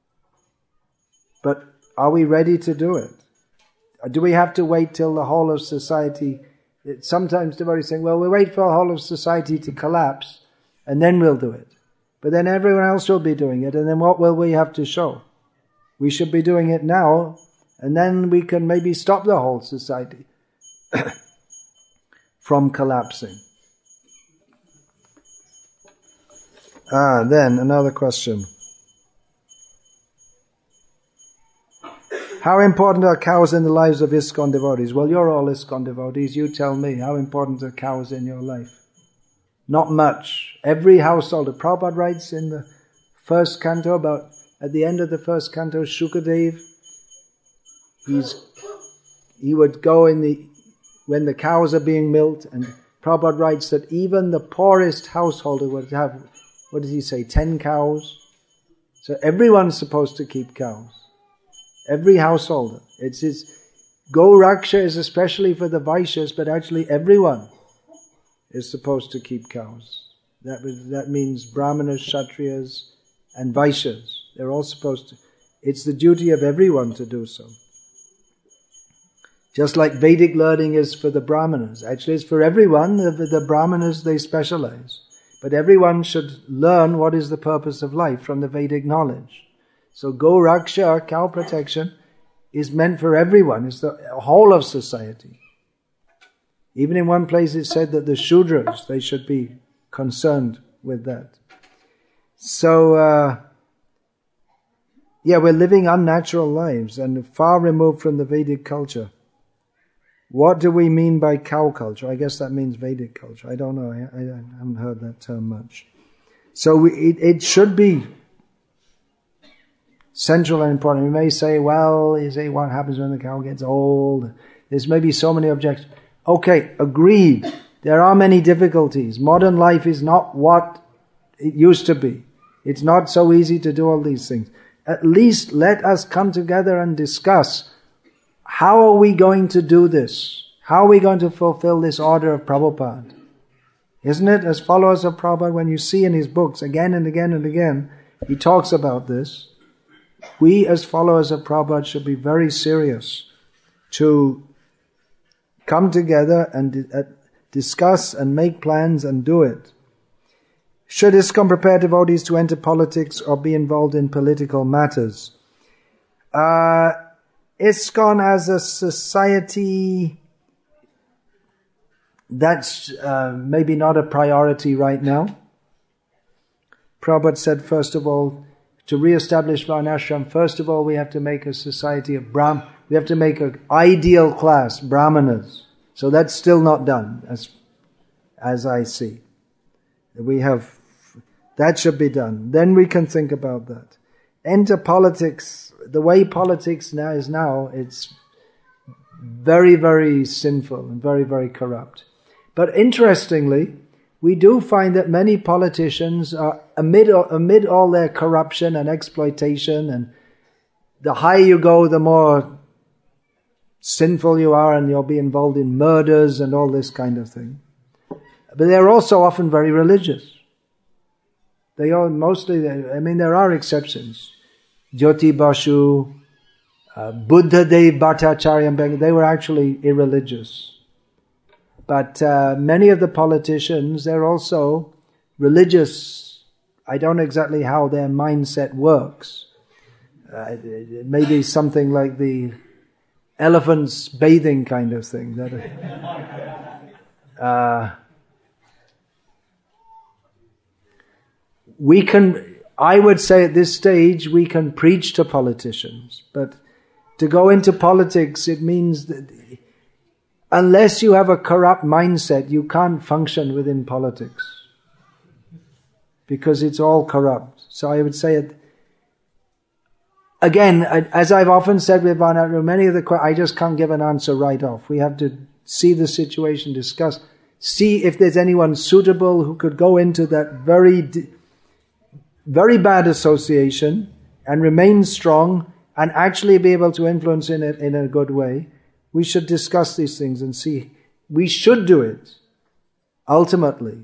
Speaker 1: But are we ready to do it? Do we have to wait till the whole of society... Sometimes devotees saying, well, we'll wait for the whole of society to collapse and then we'll do it. But then everyone else will be doing it, and then what will we have to show? We should be doing it now, and then we can maybe stop the whole society from collapsing. Ah, then another question. How important are cows in the lives of ISKCON devotees? Well, you're all ISKCON devotees. You tell me, how important are cows in your life? Not much. Every household, Prabhupada writes in the first canto, about at the end of the first canto, Shukadev, he's, he would go in the, when the cows are being milked, and Prabhupada writes that even the poorest householder would have, what does he say, ten cows? So everyone's supposed to keep cows. Every householder. It's, it's Go Raksha is especially for the Vaishyas, but actually everyone is supposed to keep cows. That that means Brahmanas, Kshatriyas, and Vaishyas. They're all supposed to. It's the duty of everyone to do so. Just like Vedic learning is for the Brahmanas. Actually, it's for everyone. The, the Brahmanas, they specialize. But everyone should learn what is the purpose of life from the Vedic knowledge. So Go Raksha, cow protection, is meant for everyone. It's the whole of society. Even in one place it said that the Shudras, they should be concerned with that. So, uh, yeah, we're living unnatural lives and far removed from the Vedic culture. What do we mean by cow culture? I guess that means Vedic culture. I don't know. I, I haven't heard that term much. So we, it, it should be central and important. We may say, well, you say, what happens when the cow gets old? There's maybe so many objections. Okay, agreed. There are many difficulties. Modern life is not what it used to be. It's not so easy to do all these things. At least let us come together and discuss, how are we going to do this? How are we going to fulfill this order of Prabhupada? Isn't it? As followers of Prabhupada, when you see in his books again and again and again, he talks about this. We as followers of Prabhupada should be very serious to come together and uh, discuss and make plans and do it. Should ISKCON prepare devotees to enter politics or be involved in political matters? Uh, ISKCON as a society, that's uh, maybe not a priority right now. Prabhupada said, first of all, to re-establish Varnashram, first of all, we have to make a society of Brahm. We have to make an ideal class, Brahmanas. So that's still not done, as as I see. We have, that should be done. Then we can think about that. Enter politics. The way politics now is now, it's very, very sinful and very, very corrupt. But interestingly, we do find that many politicians are, amid, amid all their corruption and exploitation, and the higher you go, the more sinful you are, and you'll be involved in murders and all this kind of thing. But they're also often very religious. They are mostly, I mean, there are exceptions. Jyoti Basu, uh, Buddha Dev Bhattacharya, they were actually irreligious. But uh, many of the politicians, they're also religious. I don't know exactly how their mindset works. Uh, it may be something like the elephants bathing kind of thing. That, uh, we can, I would say at this stage, we can preach to politicians, but to go into politics, it means that unless you have a corrupt mindset, you can't function within politics. Because it's all corrupt. So I would say it, again, as I've often said with Varnashram, many of the questions, I just can't give an answer right off. We have to see the situation, discuss, see if there's anyone suitable who could go into that very, very bad association and remain strong and actually be able to influence in it in a good way. We should discuss these things and see. We should do it, ultimately.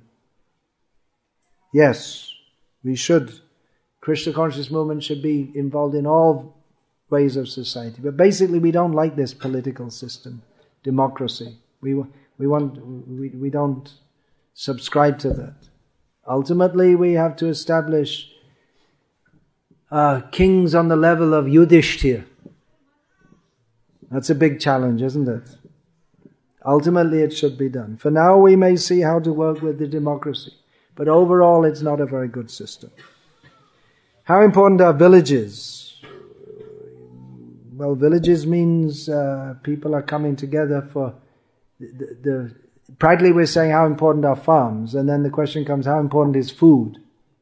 Speaker 1: Yes, we should. Krishna conscious movement should be involved in all ways of society. But basically we don't like this political system, democracy. We we want we, we don't subscribe to that. Ultimately we have to establish uh, kings on the level of Yudhishthira. That's a big challenge, isn't it? Ultimately it should be done. For now we may see how to work with the democracy. But overall it's not a very good system. How important are villages? Well, villages means uh, people are coming together for the, the, the... Practically we're saying how important are farms, and then the question comes, how important is food?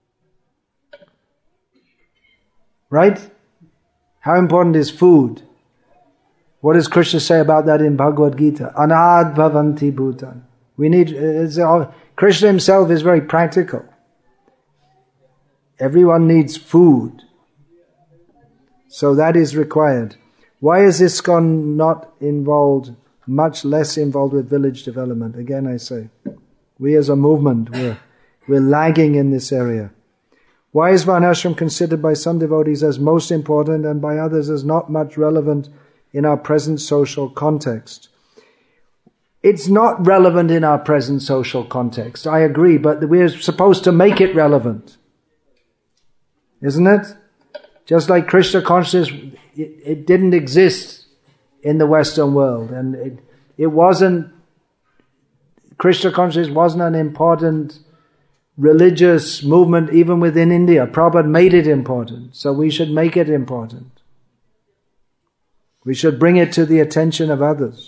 Speaker 1: Right? How important is food? What does Krishna say about that in Bhagavad Gita? Anad bhavanti bhutan. We need... It's, uh, Krishna himself is very practical. Everyone needs food. So that is required. Why is ISKCON not involved, much less involved with village development? Again I say, we as a movement, we're, we're lagging in this area. Why is Varnashram considered by some devotees as most important and by others as not much relevant in our present social context? It's not relevant in our present social context, I agree, but we're supposed to make it relevant. Isn't it? Just like Krishna consciousness, it, it didn't exist in the Western world, and it, it wasn't, Krishna consciousness wasn't an important religious movement even within India. Prabhupada made it important, so we should make it important. We should bring it to the attention of others.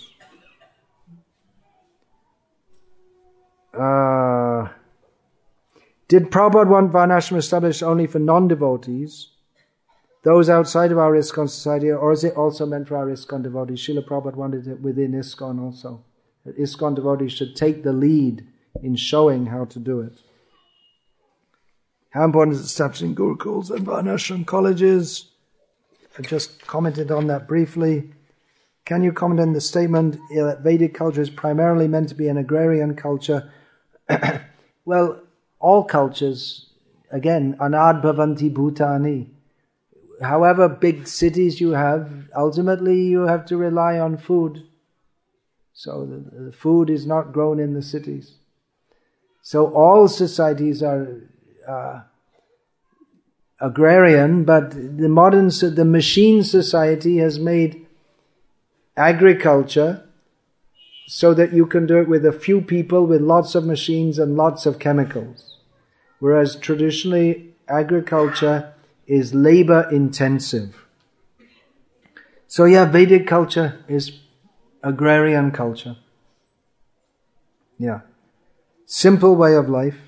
Speaker 1: Uh, did Prabhupada want Varnashram established only for non-devotees, those outside of our ISKCON society, or is it also meant for our ISKCON devotees? Srila Prabhupada wanted it within ISKCON also. That ISKCON devotees should take the lead in showing how to do it. How important is establishing gurukuls and Varnashram colleges? I just commented on that briefly. Can you comment on the statement that Vedic culture is primarily meant to be an agrarian culture? Well, all cultures, again, anad bhavanti bhutani. However big cities you have, ultimately you have to rely on food. So the, the food is not grown in the cities. So all societies are uh, agrarian, but the modern, the machine society has made agriculture so that you can do it with a few people, with lots of machines and lots of chemicals. Whereas traditionally agriculture is labor intensive. So yeah, Vedic culture is agrarian culture. Yeah. Simple way of life.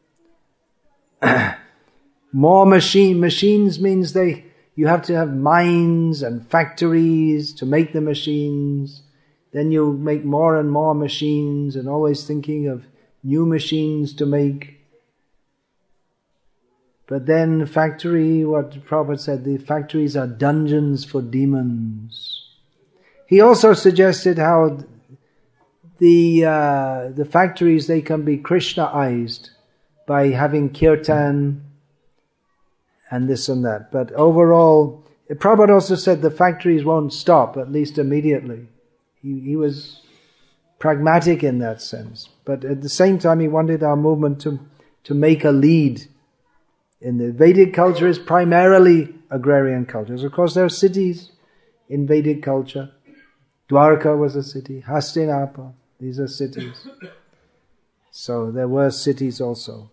Speaker 1: More machine, machines means they, you have to have mines and factories to make the machines. Then you make more and more machines and always thinking of new machines to make. But then factory, what the Prabhupada said, the factories are dungeons for demons. He also suggested how the uh, the factories, they can be Krishnaized by having kirtan and this and that. But overall, Prabhupada also said the factories won't stop, at least immediately. He, he was pragmatic in that sense. But at the same time, he wanted our movement to, to make a lead. In the Vedic culture is primarily agrarian cultures. Of course, there are cities in Vedic culture. Dwarka was a city. Hastinapur. These are cities. So there were cities also.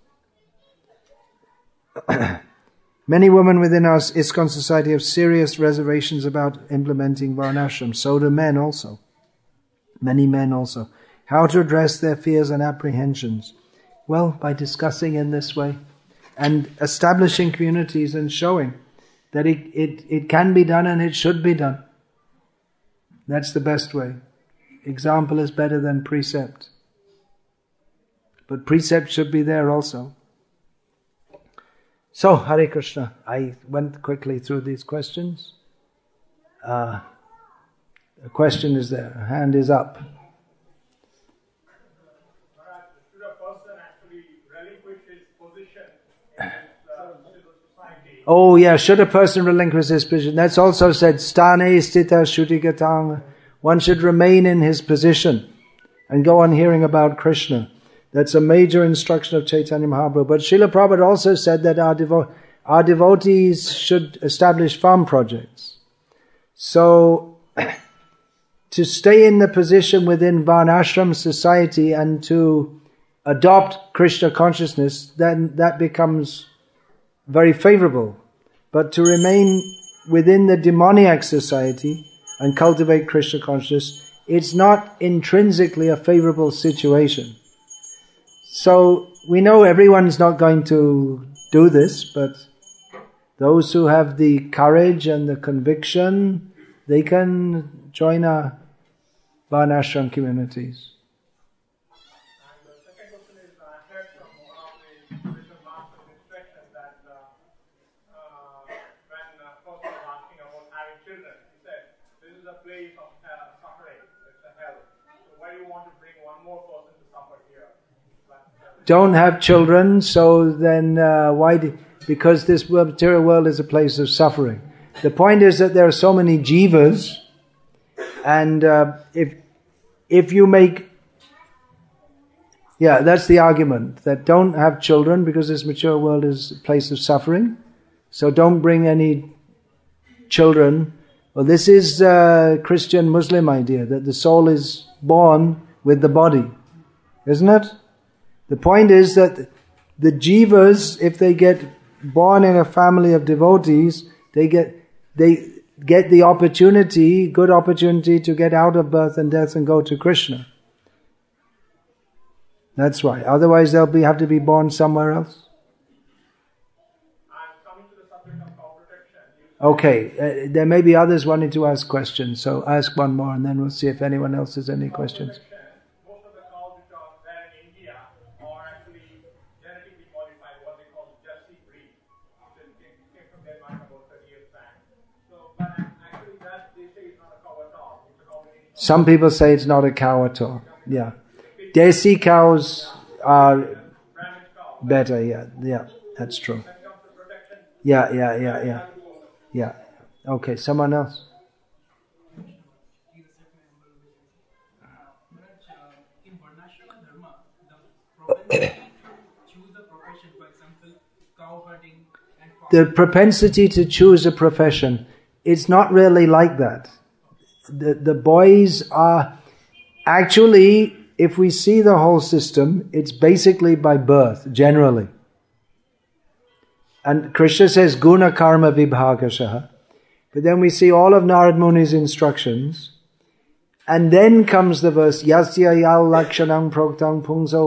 Speaker 1: Many women within our ISKCON society have serious reservations about implementing Varnashram. So do men also. Many men also. How to address their fears and apprehensions? Well, by discussing in this way and establishing communities and showing that it, it, it can be done and it should be done. That's the best way. Example is better than precept. But precept should be there also. So, Hare Krishna. I went quickly through these questions. Uh, a question is there. A hand is up.
Speaker 2: Should a person actually relinquish his position in the civil society?
Speaker 1: Oh yeah, should a person relinquish his position? That's also said, Stane stita shutigatang. One should remain in his position and go on hearing about Krishna. That's a major instruction of Chaitanya Mahaprabhu. But Srila Prabhupada also said that our, devo- our devotees should establish farm projects. So, to stay in the position within Varnashram society and to adopt Krishna consciousness, then that becomes very favorable. But to remain within the demoniac society and cultivate Krishna consciousness, it's not intrinsically a favorable situation. So we know everyone's not going to do this, but those who have the courage and the conviction, they can join our Varnashram communities.
Speaker 2: And the second question is, I heard from one of the spiritual master's instructions that uh, uh, when a person was asking about having children, he said, this is a place of uh, suffering, it's a hell. So why do you want to bring one more person to suffer here?
Speaker 1: Don't have children, so then uh, why? Do, because this material world is a place of suffering. The point is that there are so many jivas, and uh, if if you make, yeah, that's the argument, that don't have children because this material world is a place of suffering. So don't bring any children. Well, this is a Christian Muslim idea that the soul is born with the body, isn't it? The point is that the jivas, if they get born in a family of devotees, they get they get the opportunity, good opportunity to get out of birth and death and go to Krishna. That's why. Otherwise they'll be have to be born somewhere else.
Speaker 2: I'm coming to the subject of cow protection.
Speaker 1: Okay, uh, there may be others wanting to ask questions, so ask one more and then we'll see if anyone else has any questions.
Speaker 2: Most of the cows which are there in India are actually genetically modified, what they call Jersey breed. So it came, came from Denmark about thirty years back. So, but actually that they say is not a cow at all. It's a combination.
Speaker 1: Some people say it's not a cow at all. Yeah. Desi cows are better, yeah, yeah, that's true. Yeah, yeah, yeah, yeah. Yeah. Okay, someone else?
Speaker 3: In Varnashram Dharma, the propensity to choose a profession, for example, cow herding and farming.
Speaker 1: The propensity to choose a profession, it's not really like that. The, the boys are actually, if we see the whole system, it's basically by birth, generally. And Krishna says, Guna Karma Vibhagashaha. But then we see all of Narad Muni's instructions. And then comes the verse, Yasya yal lakshanam proktang pungso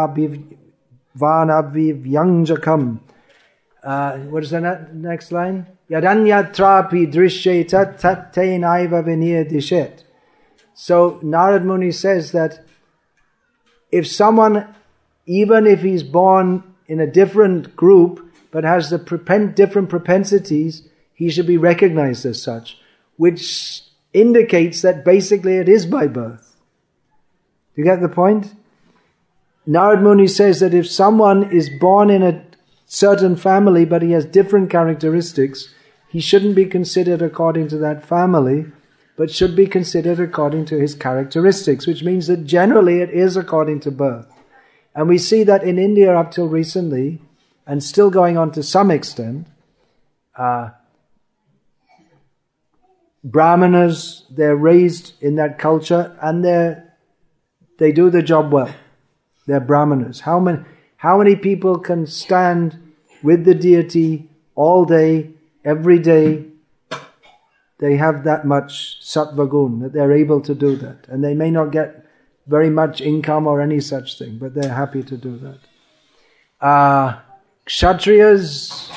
Speaker 1: vanabhivyanjakam. Uh, what is the ne- next line? Yadanyatrapi drishyeta tattenaiva vinir dishet. So Narad Muni says that if someone, even if he's born in a different group, but has the propen- different propensities, he should be recognized as such, which indicates that basically it is by birth. Do you get the point? Narad Muni says that if someone is born in a certain family, but he has different characteristics, he shouldn't be considered according to that family, but should be considered according to his characteristics, which means that generally it is according to birth. And we see that in India up till recently, and still going on to some extent, uh, Brahmanas, they're raised in that culture and they they do the job well. They're Brahmanas. How many, how many people can stand with the deity all day, every day? They have that much sattva gun, that they're able to do that. And they may not get very much income or any such thing, but they're happy to do that. Uh, Kshatriyas,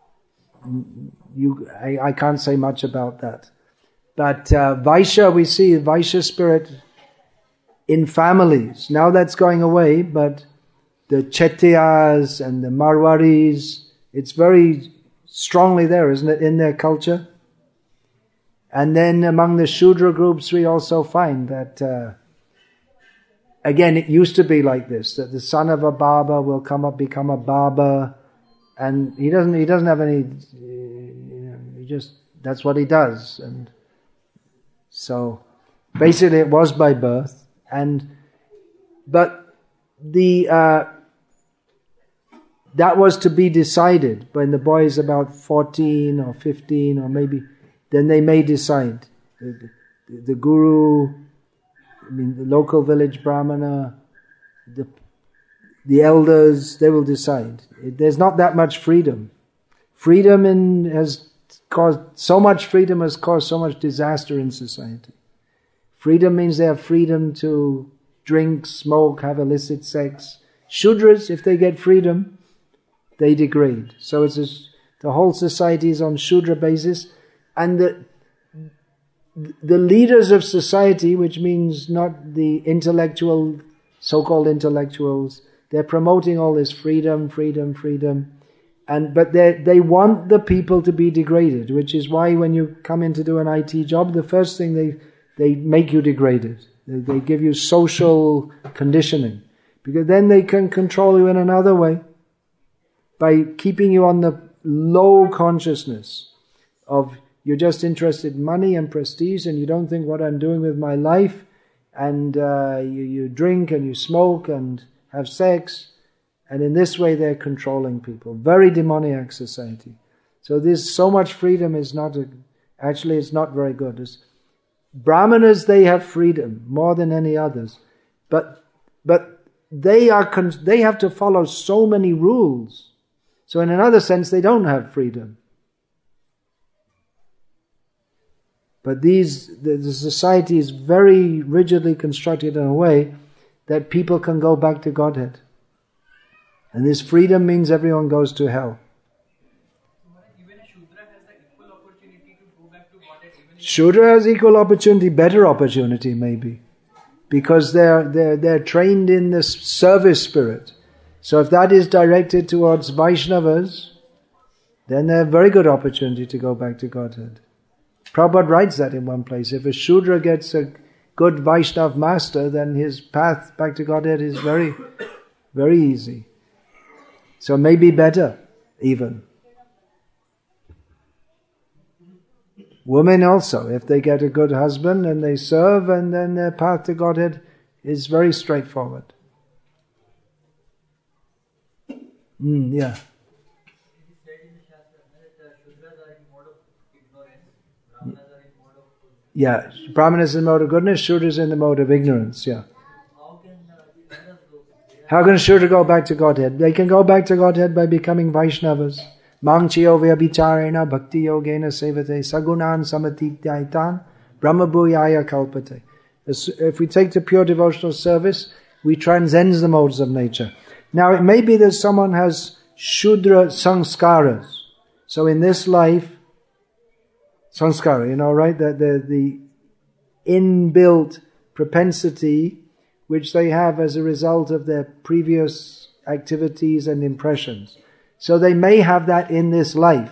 Speaker 1: you, I, I can't say much about that. But uh, Vaishya, we see Vaishya spirit in families. Now that's going away, but the Chetiyas and the Marwaris, it's very strongly there, isn't it, in their culture? And then among the Shudra groups, we also find that, uh, again, it used to be like this, that the son of a Baba will come up, become a Baba, and he doesn't, he doesn't have any, you know, he just, that's what he does. And so, basically it was by birth, and, but the, uh, that was to be decided when the boy is about fourteen or fifteen or maybe, then they may decide. The, the, the guru, I mean the local village brahmana, the, the elders, they will decide. It, there's not that much freedom. Freedom in, has caused, so much freedom has caused so much disaster in society. Freedom means they have freedom to drink, smoke, have illicit sex. Shudras, if they get freedom, they degrade. So it's a, the whole society is on Shudra basis. And the, the leaders of society, which means not the intellectual, so-called intellectuals, they're promoting all this freedom, freedom, freedom. And, but they, they want the people to be degraded, which is why when you come in to do an I T job, the first thing they, they make you degraded. They, they give you social conditioning. Because then they can control you in another way by keeping you on the low consciousness of you're just interested in money and prestige and you don't think what I'm doing with my life, and uh, you, you drink and you smoke and have sex, and in this way they're controlling people. Very demoniac society. So this so much freedom is not, a, actually it's not very good. It's, Brahmanas, they have freedom more than any others, but but they are con- they have to follow so many rules. So in another sense, they don't have freedom. But these, the, the society is very rigidly constructed in a way that people can go back to Godhead. And this freedom means everyone goes to hell.
Speaker 3: Even a Shudra has the equal opportunity to go back to Godhead. Even
Speaker 1: Shudra has equal opportunity, better opportunity maybe. Because they're, they're, they're trained in the service spirit. So if that is directed towards Vaishnavas, then they have very good opportunity to go back to Godhead. Prabhupada writes that in one place. If a Shudra gets a good Vaishnav master, then his path back to Godhead is very, very easy. So maybe better, even. Women also, if they get a good husband and they serve, and then their path to Godhead is very straightforward. Mm, yeah. Yeah, Brahmana is in the mode of goodness, Shudra is in the mode of ignorance, yeah. How can a Shudra go back to Godhead? They can go back to Godhead by becoming Vaishnavas. Mangchiyo vyabhicharena bhakti yogena sevate sagunan samatitaitan brahmabhuyaya kalpate. If we take to pure devotional service, we transcend the modes of nature. Now it may be that someone has Shudra sanskaras. So in this life, sanskara, you know, right? The, the, the inbuilt propensity which they have as a result of their previous activities and impressions. So they may have that in this life.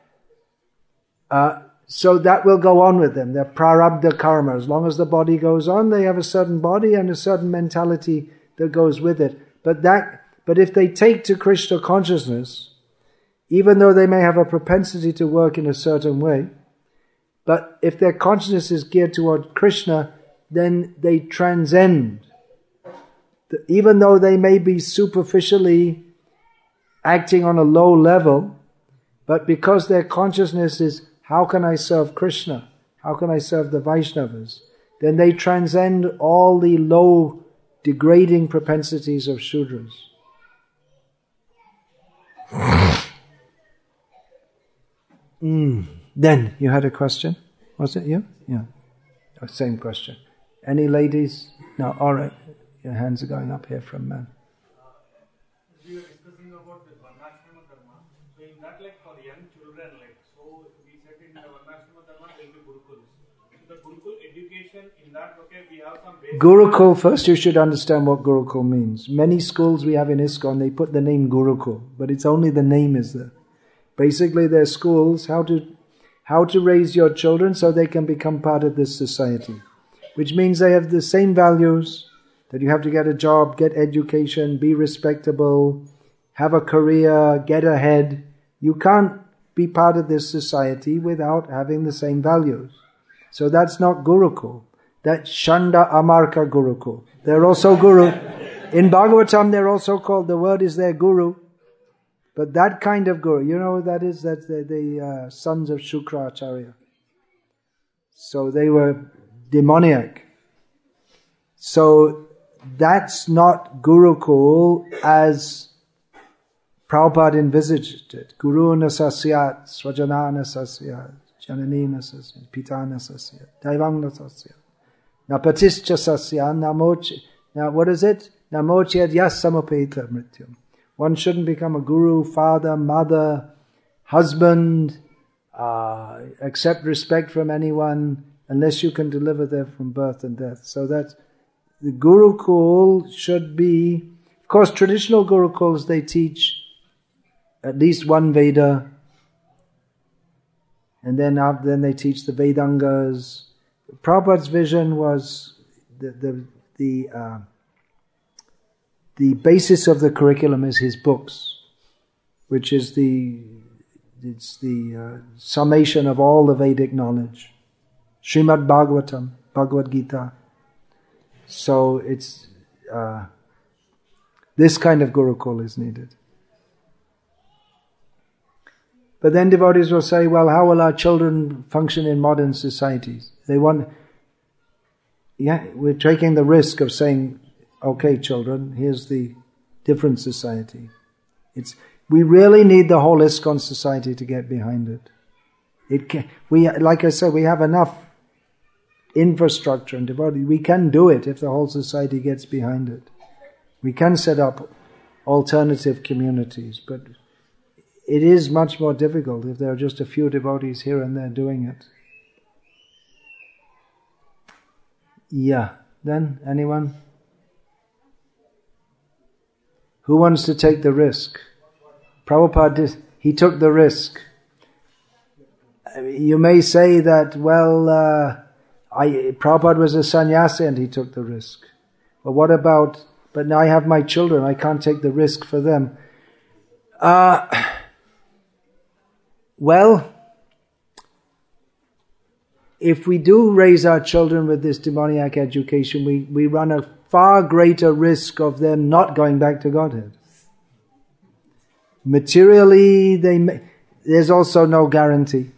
Speaker 1: Uh, so that will go on with them, their prarabdha karma. As long as the body goes on, they have a certain body and a certain mentality that goes with it. But that, but if they take to Krishna consciousness, even though they may have a propensity to work in a certain way, but if their consciousness is geared toward Krishna, then they transcend. Even though they may be superficially acting on a low level, but because their consciousness is, how can I serve Krishna? How can I serve the Vaishnavas? Then they transcend all the low, degrading propensities of Shudras. mm. Then, you had a question? Was it you? Yeah. Oh, same question. Any ladies? No, alright. Your hands are going up here from men.
Speaker 2: We were discussing about the Varnashrama Dharma. So in that, like for young children, like, so we said in the Varnashrama Dharma there will be Gurukuls. So the Gurukul education, in that, okay, we have some basic...
Speaker 1: Gurukul, first you should understand what Gurukul means. Many schools we have in ISKCON, they put the name Gurukul, but it's only the name is there. Basically they're schools, how to, how to raise your children so they can become part of this society. Which means they have the same values, that you have to get a job, get education, be respectable, have a career, get ahead. You can't be part of this society without having the same values. So that's not Gurukul. That's Shanda Amarka Gurukul. They're also Guru. In Bhagavatam they're also called, the word is their Guru. But that kind of Guru, you know what that is? That's the, the uh, sons of Shukracharya. So they were demoniac. So that's not Gurukul as Prabhupada envisaged it. Guru nasasyat, swajana nasasyat, janani nasasyat, pita nasasyat, daivang nasasyat. Napatischa sasyat, namoch. Now what is it? Namochad yas samapeta mrityam. One shouldn't become a guru, father, mother, husband, uh, accept respect from anyone unless you can deliver them from birth and death. So that the Gurukul should be, of course, traditional Gurukuls, they teach at least one Veda, and then after, then they teach the Vedangas. Prabhupada's vision was the the the, uh, the basis of the curriculum is his books, which is the it's the uh, summation of all the Vedic knowledge. Srimad Bhagavatam, Bhagavad Gita. So it's uh, this kind of Gurukul is needed. But then devotees will say, well, how will our children function in modern societies? They want, yeah, we're taking the risk of saying, okay, children, here's the different society. It's we really need the whole ISKCON society to get behind it. It can, we, like I said, we have enough infrastructure and devotee. We can do it if the whole society gets behind it. We can set up alternative communities, but it is much more difficult if there are just a few devotees here and there doing it. Yeah. Then, anyone? Who wants to take the risk? Prabhupada did, he took the risk. You may say that, well, uh, I, Prabhupada was a sannyasi and he took the risk. But what about, but now I have my children, I can't take the risk for them. Uh, well, if we do raise our children with this demoniac education, we, we run a far greater risk of them not going back to Godhead. Materially, they may, there's also no guarantee.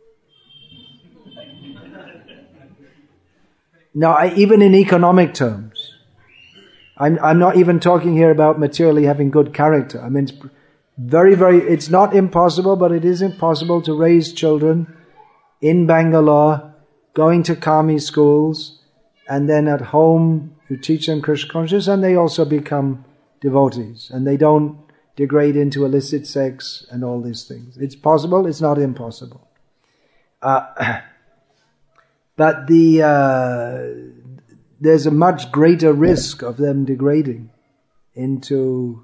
Speaker 1: Now, I, even in economic terms, I'm, I'm not even talking here about materially having good character. I mean, it's very, very, it's not impossible, but it is impossible to raise children in Bangalore, going to Kami schools, and then at home you teach them Krishna consciousness, and they also become devotees, and they don't degrade into illicit sex and all these things. It's possible, it's not impossible. Uh, But the uh, there's a much greater risk of them degrading into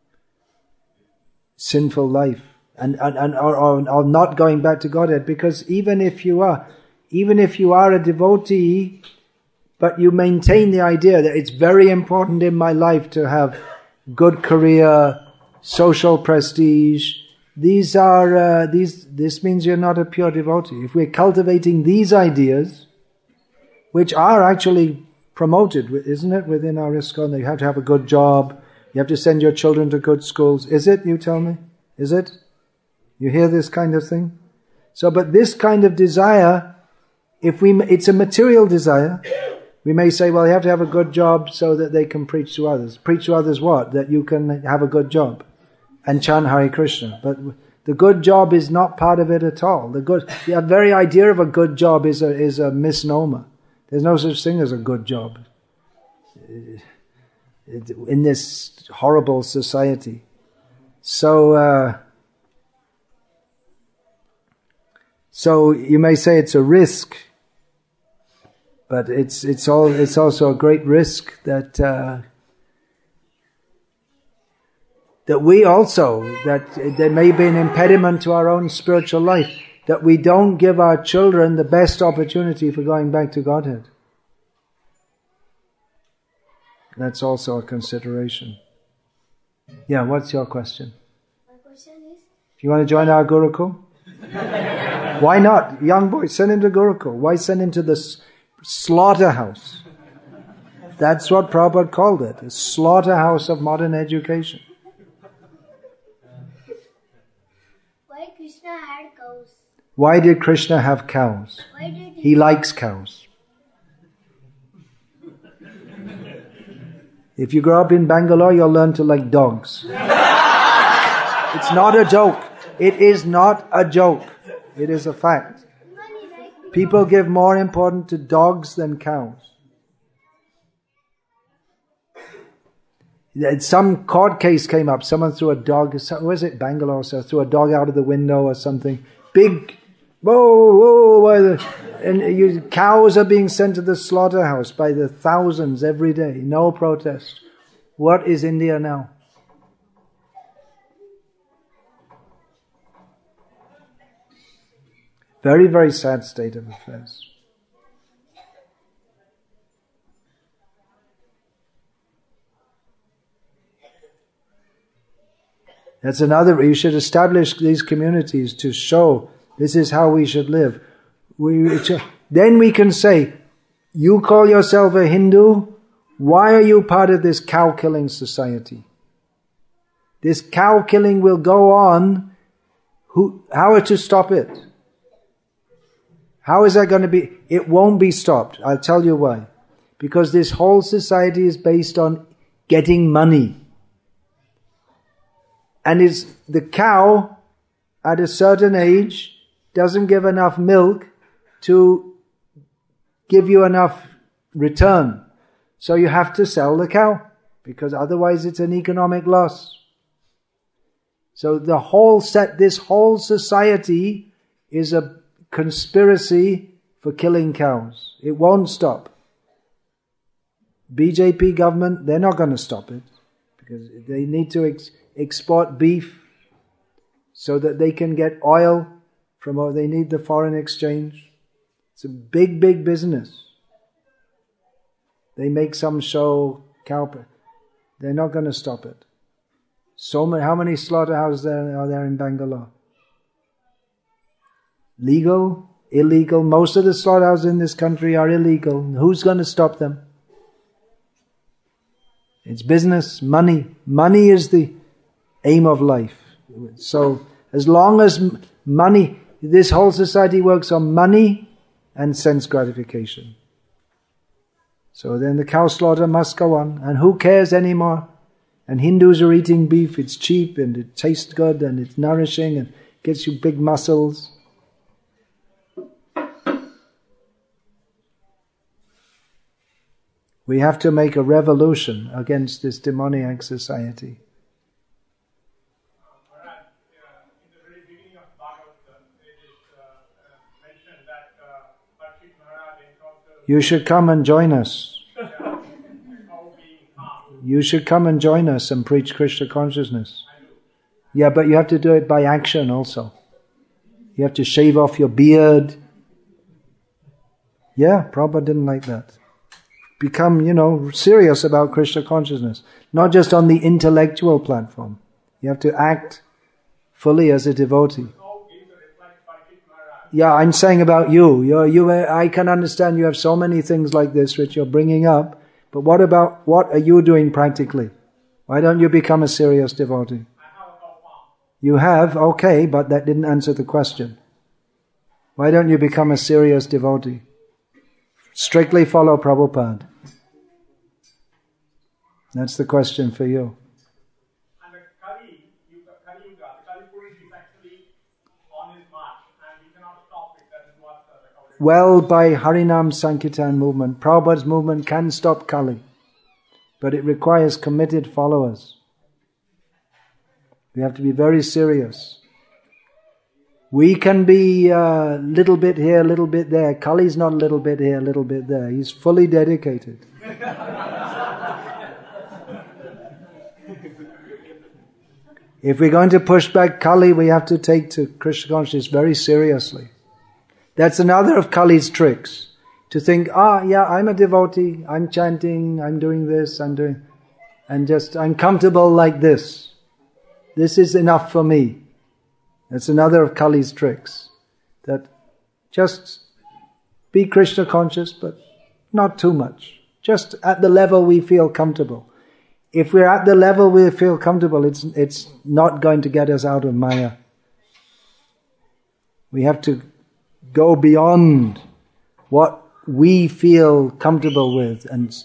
Speaker 1: sinful life and, and, and or, or, or not going back to Godhead. Because even if you are, even if you are a devotee, but you maintain the idea that it's very important in my life to have good career, social prestige. These are uh, these. This means you're not a pure devotee. If we're cultivating these ideas, which are actually promoted, isn't it, within our ISKCON, that you have to have a good job, you have to send your children to good schools. Is it? You tell me. Is it? You hear this kind of thing? So, but this kind of desire if we, it's a material desire. We may say, well, you have to have a good job so that they can preach to others. Preach to others what? That you can have a good job and chant Hare Krishna. But the good job is not part of it at all. The good, the very idea of a good job is a, is a misnomer. There's no such thing as a good job in this horrible society. So, uh, so you may say it's a risk. But it's it's all it's also a great risk that uh, that we also that there may be an impediment to our own spiritual life, that we don't give our children the best opportunity for going back to Godhead. That's also a consideration. Yeah, what's your question?
Speaker 4: My question is,
Speaker 1: if you want to join our Gurukul, why not? Young boy, send him to Gurukul. Why send him to this slaughterhouse? That's what Prabhupada called it, a slaughterhouse of modern education.
Speaker 4: why Krishna had cows?
Speaker 1: Why did Krishna have cows?
Speaker 4: Why did he?
Speaker 1: He likes cows. If you grow up in Bangalore, you'll learn to like dogs. It's not a joke. It is not a joke. It is a fact. People give more importance to dogs than cows. Some court case came up. Someone threw a dog, was it Bangalore? So threw a dog out of the window or something. Big, whoa, whoa, whoa. And you, cows are being sent to the slaughterhouse by the thousands every day. No protest. What is India now? Very, very sad state of affairs. That's another, you should establish these communities to show this is how we should live. We, then we can say, you call yourself a Hindu, why are you part of this cow-killing society? This cow-killing will go on, who, how are to stop it? How is that going to be? It won't be stopped. I'll tell you why. Because this whole society is based on getting money. And it's the cow at a certain age doesn't give enough milk to give you enough return. So you have to sell the cow, because otherwise it's an economic loss. So the whole set, this whole society is a conspiracy for killing cows. It won't stop. B J P government, they're not going to stop it, because they need to ex- export beef so that they can get oil from, or they need the foreign exchange. It's a big, big business. They make some show, cow. They're not going to stop it. So many, how many slaughterhouses there are there in Bangalore? Legal, illegal. Most of the slaughterhouses in this country are illegal. Who's going to stop them? It's business, money. Money is the aim of life. So as long as money, this whole society works on money and sense gratification. So then the cow slaughter must go on. And who cares anymore? And Hindus are eating beef. It's cheap and it tastes good and it's nourishing and gets you big muscles. We have to make a revolution against this demoniac society.
Speaker 2: Maharaj, uh, in the very beginning of Bhagavatam, it is uh, uh, mentioned that uh, Parikshit Maharaj encountered
Speaker 1: You should come and join us.
Speaker 2: uh, cow being harmed.
Speaker 1: You should come and join us and preach Krishna consciousness. Yeah, but you have to do it by action also. You have to shave off your beard. Yeah, Prabhupada didn't like that. Become, you know, serious about Krishna consciousness. Not just on the intellectual platform. You have to act fully as a devotee.
Speaker 2: How is the reply to Parikshit Maharaj?
Speaker 1: Yeah, I'm saying about you. You're, you. I can understand you have so many things like this which you're bringing up. But what about, what are you doing practically? Why don't you become a serious devotee?
Speaker 2: I have a cow farm.
Speaker 1: You have, okay, but that didn't answer the question. Why don't you become a serious devotee? strictly follow Prabhupada? That's the question for you.
Speaker 2: And the Kali Yuga, Kali Yuga, the Kali Purusha is actually on his march, and we cannot stop it. That is what uh, the Kali.
Speaker 1: Well, by Harinam Sankirtan movement, Prabhupada's movement can stop Kali, but it requires committed followers. We have to be very serious. We can be a little bit here, a little bit there. Kali's not a little bit here, a little bit there. He's fully dedicated. If we're going to push back Kali, we have to take to Krishna consciousness very seriously. That's another of Kali's tricks. To think, ah, yeah, I'm a devotee, I'm chanting, I'm doing this, I'm doing... And just, I'm comfortable like this. This is enough for me. That's another of Kali's tricks. That just be Krishna conscious, but not too much. Just at the level we feel comfortable. If we're at the level we feel comfortable, it's it's not going to get us out of Maya. We have to go beyond what we feel comfortable with and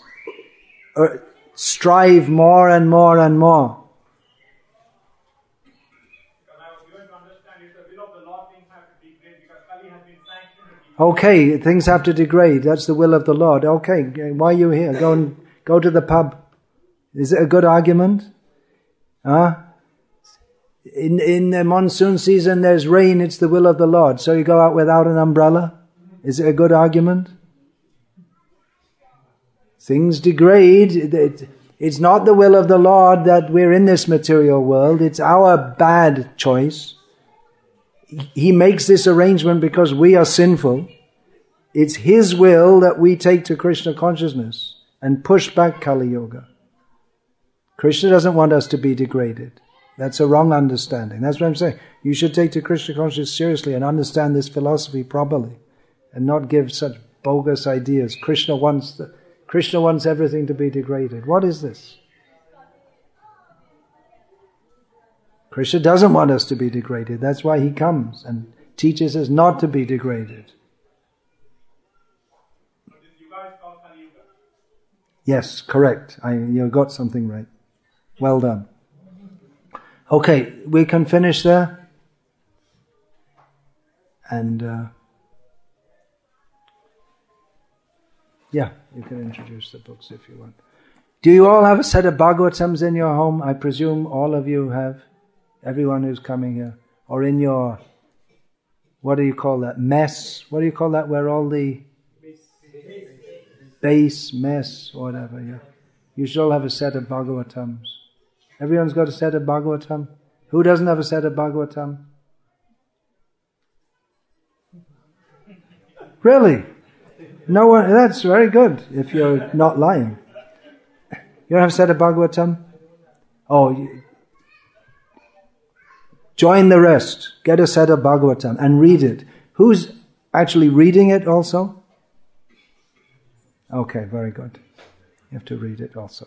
Speaker 1: strive more and more and more.
Speaker 2: Because I was given to understand it's the will of the Lord, things have to degrade because Kali has been sanctioned.
Speaker 1: Okay, things have to degrade. That's the will of the Lord. Okay, why are you here? Go and go to the pub. Is it a good argument? Huh? In in the monsoon season there's rain, it's the will of the Lord. So you go out without an umbrella? Is it a good argument? Things degrade. It's not the will of the Lord that we're in this material world. It's our bad choice. He makes this arrangement because we are sinful. It's His will that we take to Krishna consciousness and push back Kali Yuga. Krishna doesn't want us to be degraded. That's a wrong understanding. That's what I'm saying. You should take to Krishna consciousness seriously and understand this philosophy properly and not give such bogus ideas. Krishna wants the, Krishna wants everything to be degraded. What is this? Krishna doesn't want us to be degraded. That's why He comes and teaches us not to be degraded.
Speaker 2: So this Yuga is called Kali Yuga.
Speaker 1: Yes, correct. I, you got something right. Well done. Okay, we can finish there. And uh, yeah, you can introduce the books if you want. Do you all have a set of Bhagavatams in your home? I presume all of you have. Everyone who's coming here. Or in your, what do you call that? Mess? What do you call that? Where all the base, mess, whatever, yeah. You should all have a set of Bhagavatams. Everyone's got a set of Bhagavatam? Who doesn't have a set of Bhagavatam? Really? No one, that's very good if you're not lying. You don't have a set of Bhagavatam? Oh, you, join the rest. Get a set of Bhagavatam and read it. Who's actually reading it also? Okay, very good. You have to read it also.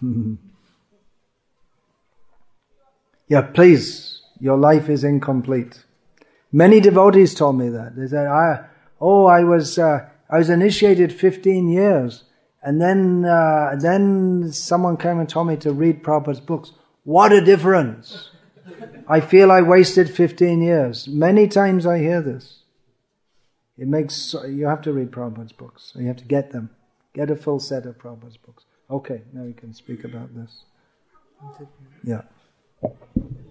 Speaker 1: Yeah, please, your life is incomplete. Many devotees told me that. They said, I, oh, I was uh, I was initiated fifteen years, and then uh, then someone came and told me to read Prabhupada's books. What a difference! I feel I wasted fifteen years. Many times I hear this. It makes, you have to read Prabhupada's books. You have to get them. Get a full set of Prabhupada's books. Okay, now we can speak about this. Yeah.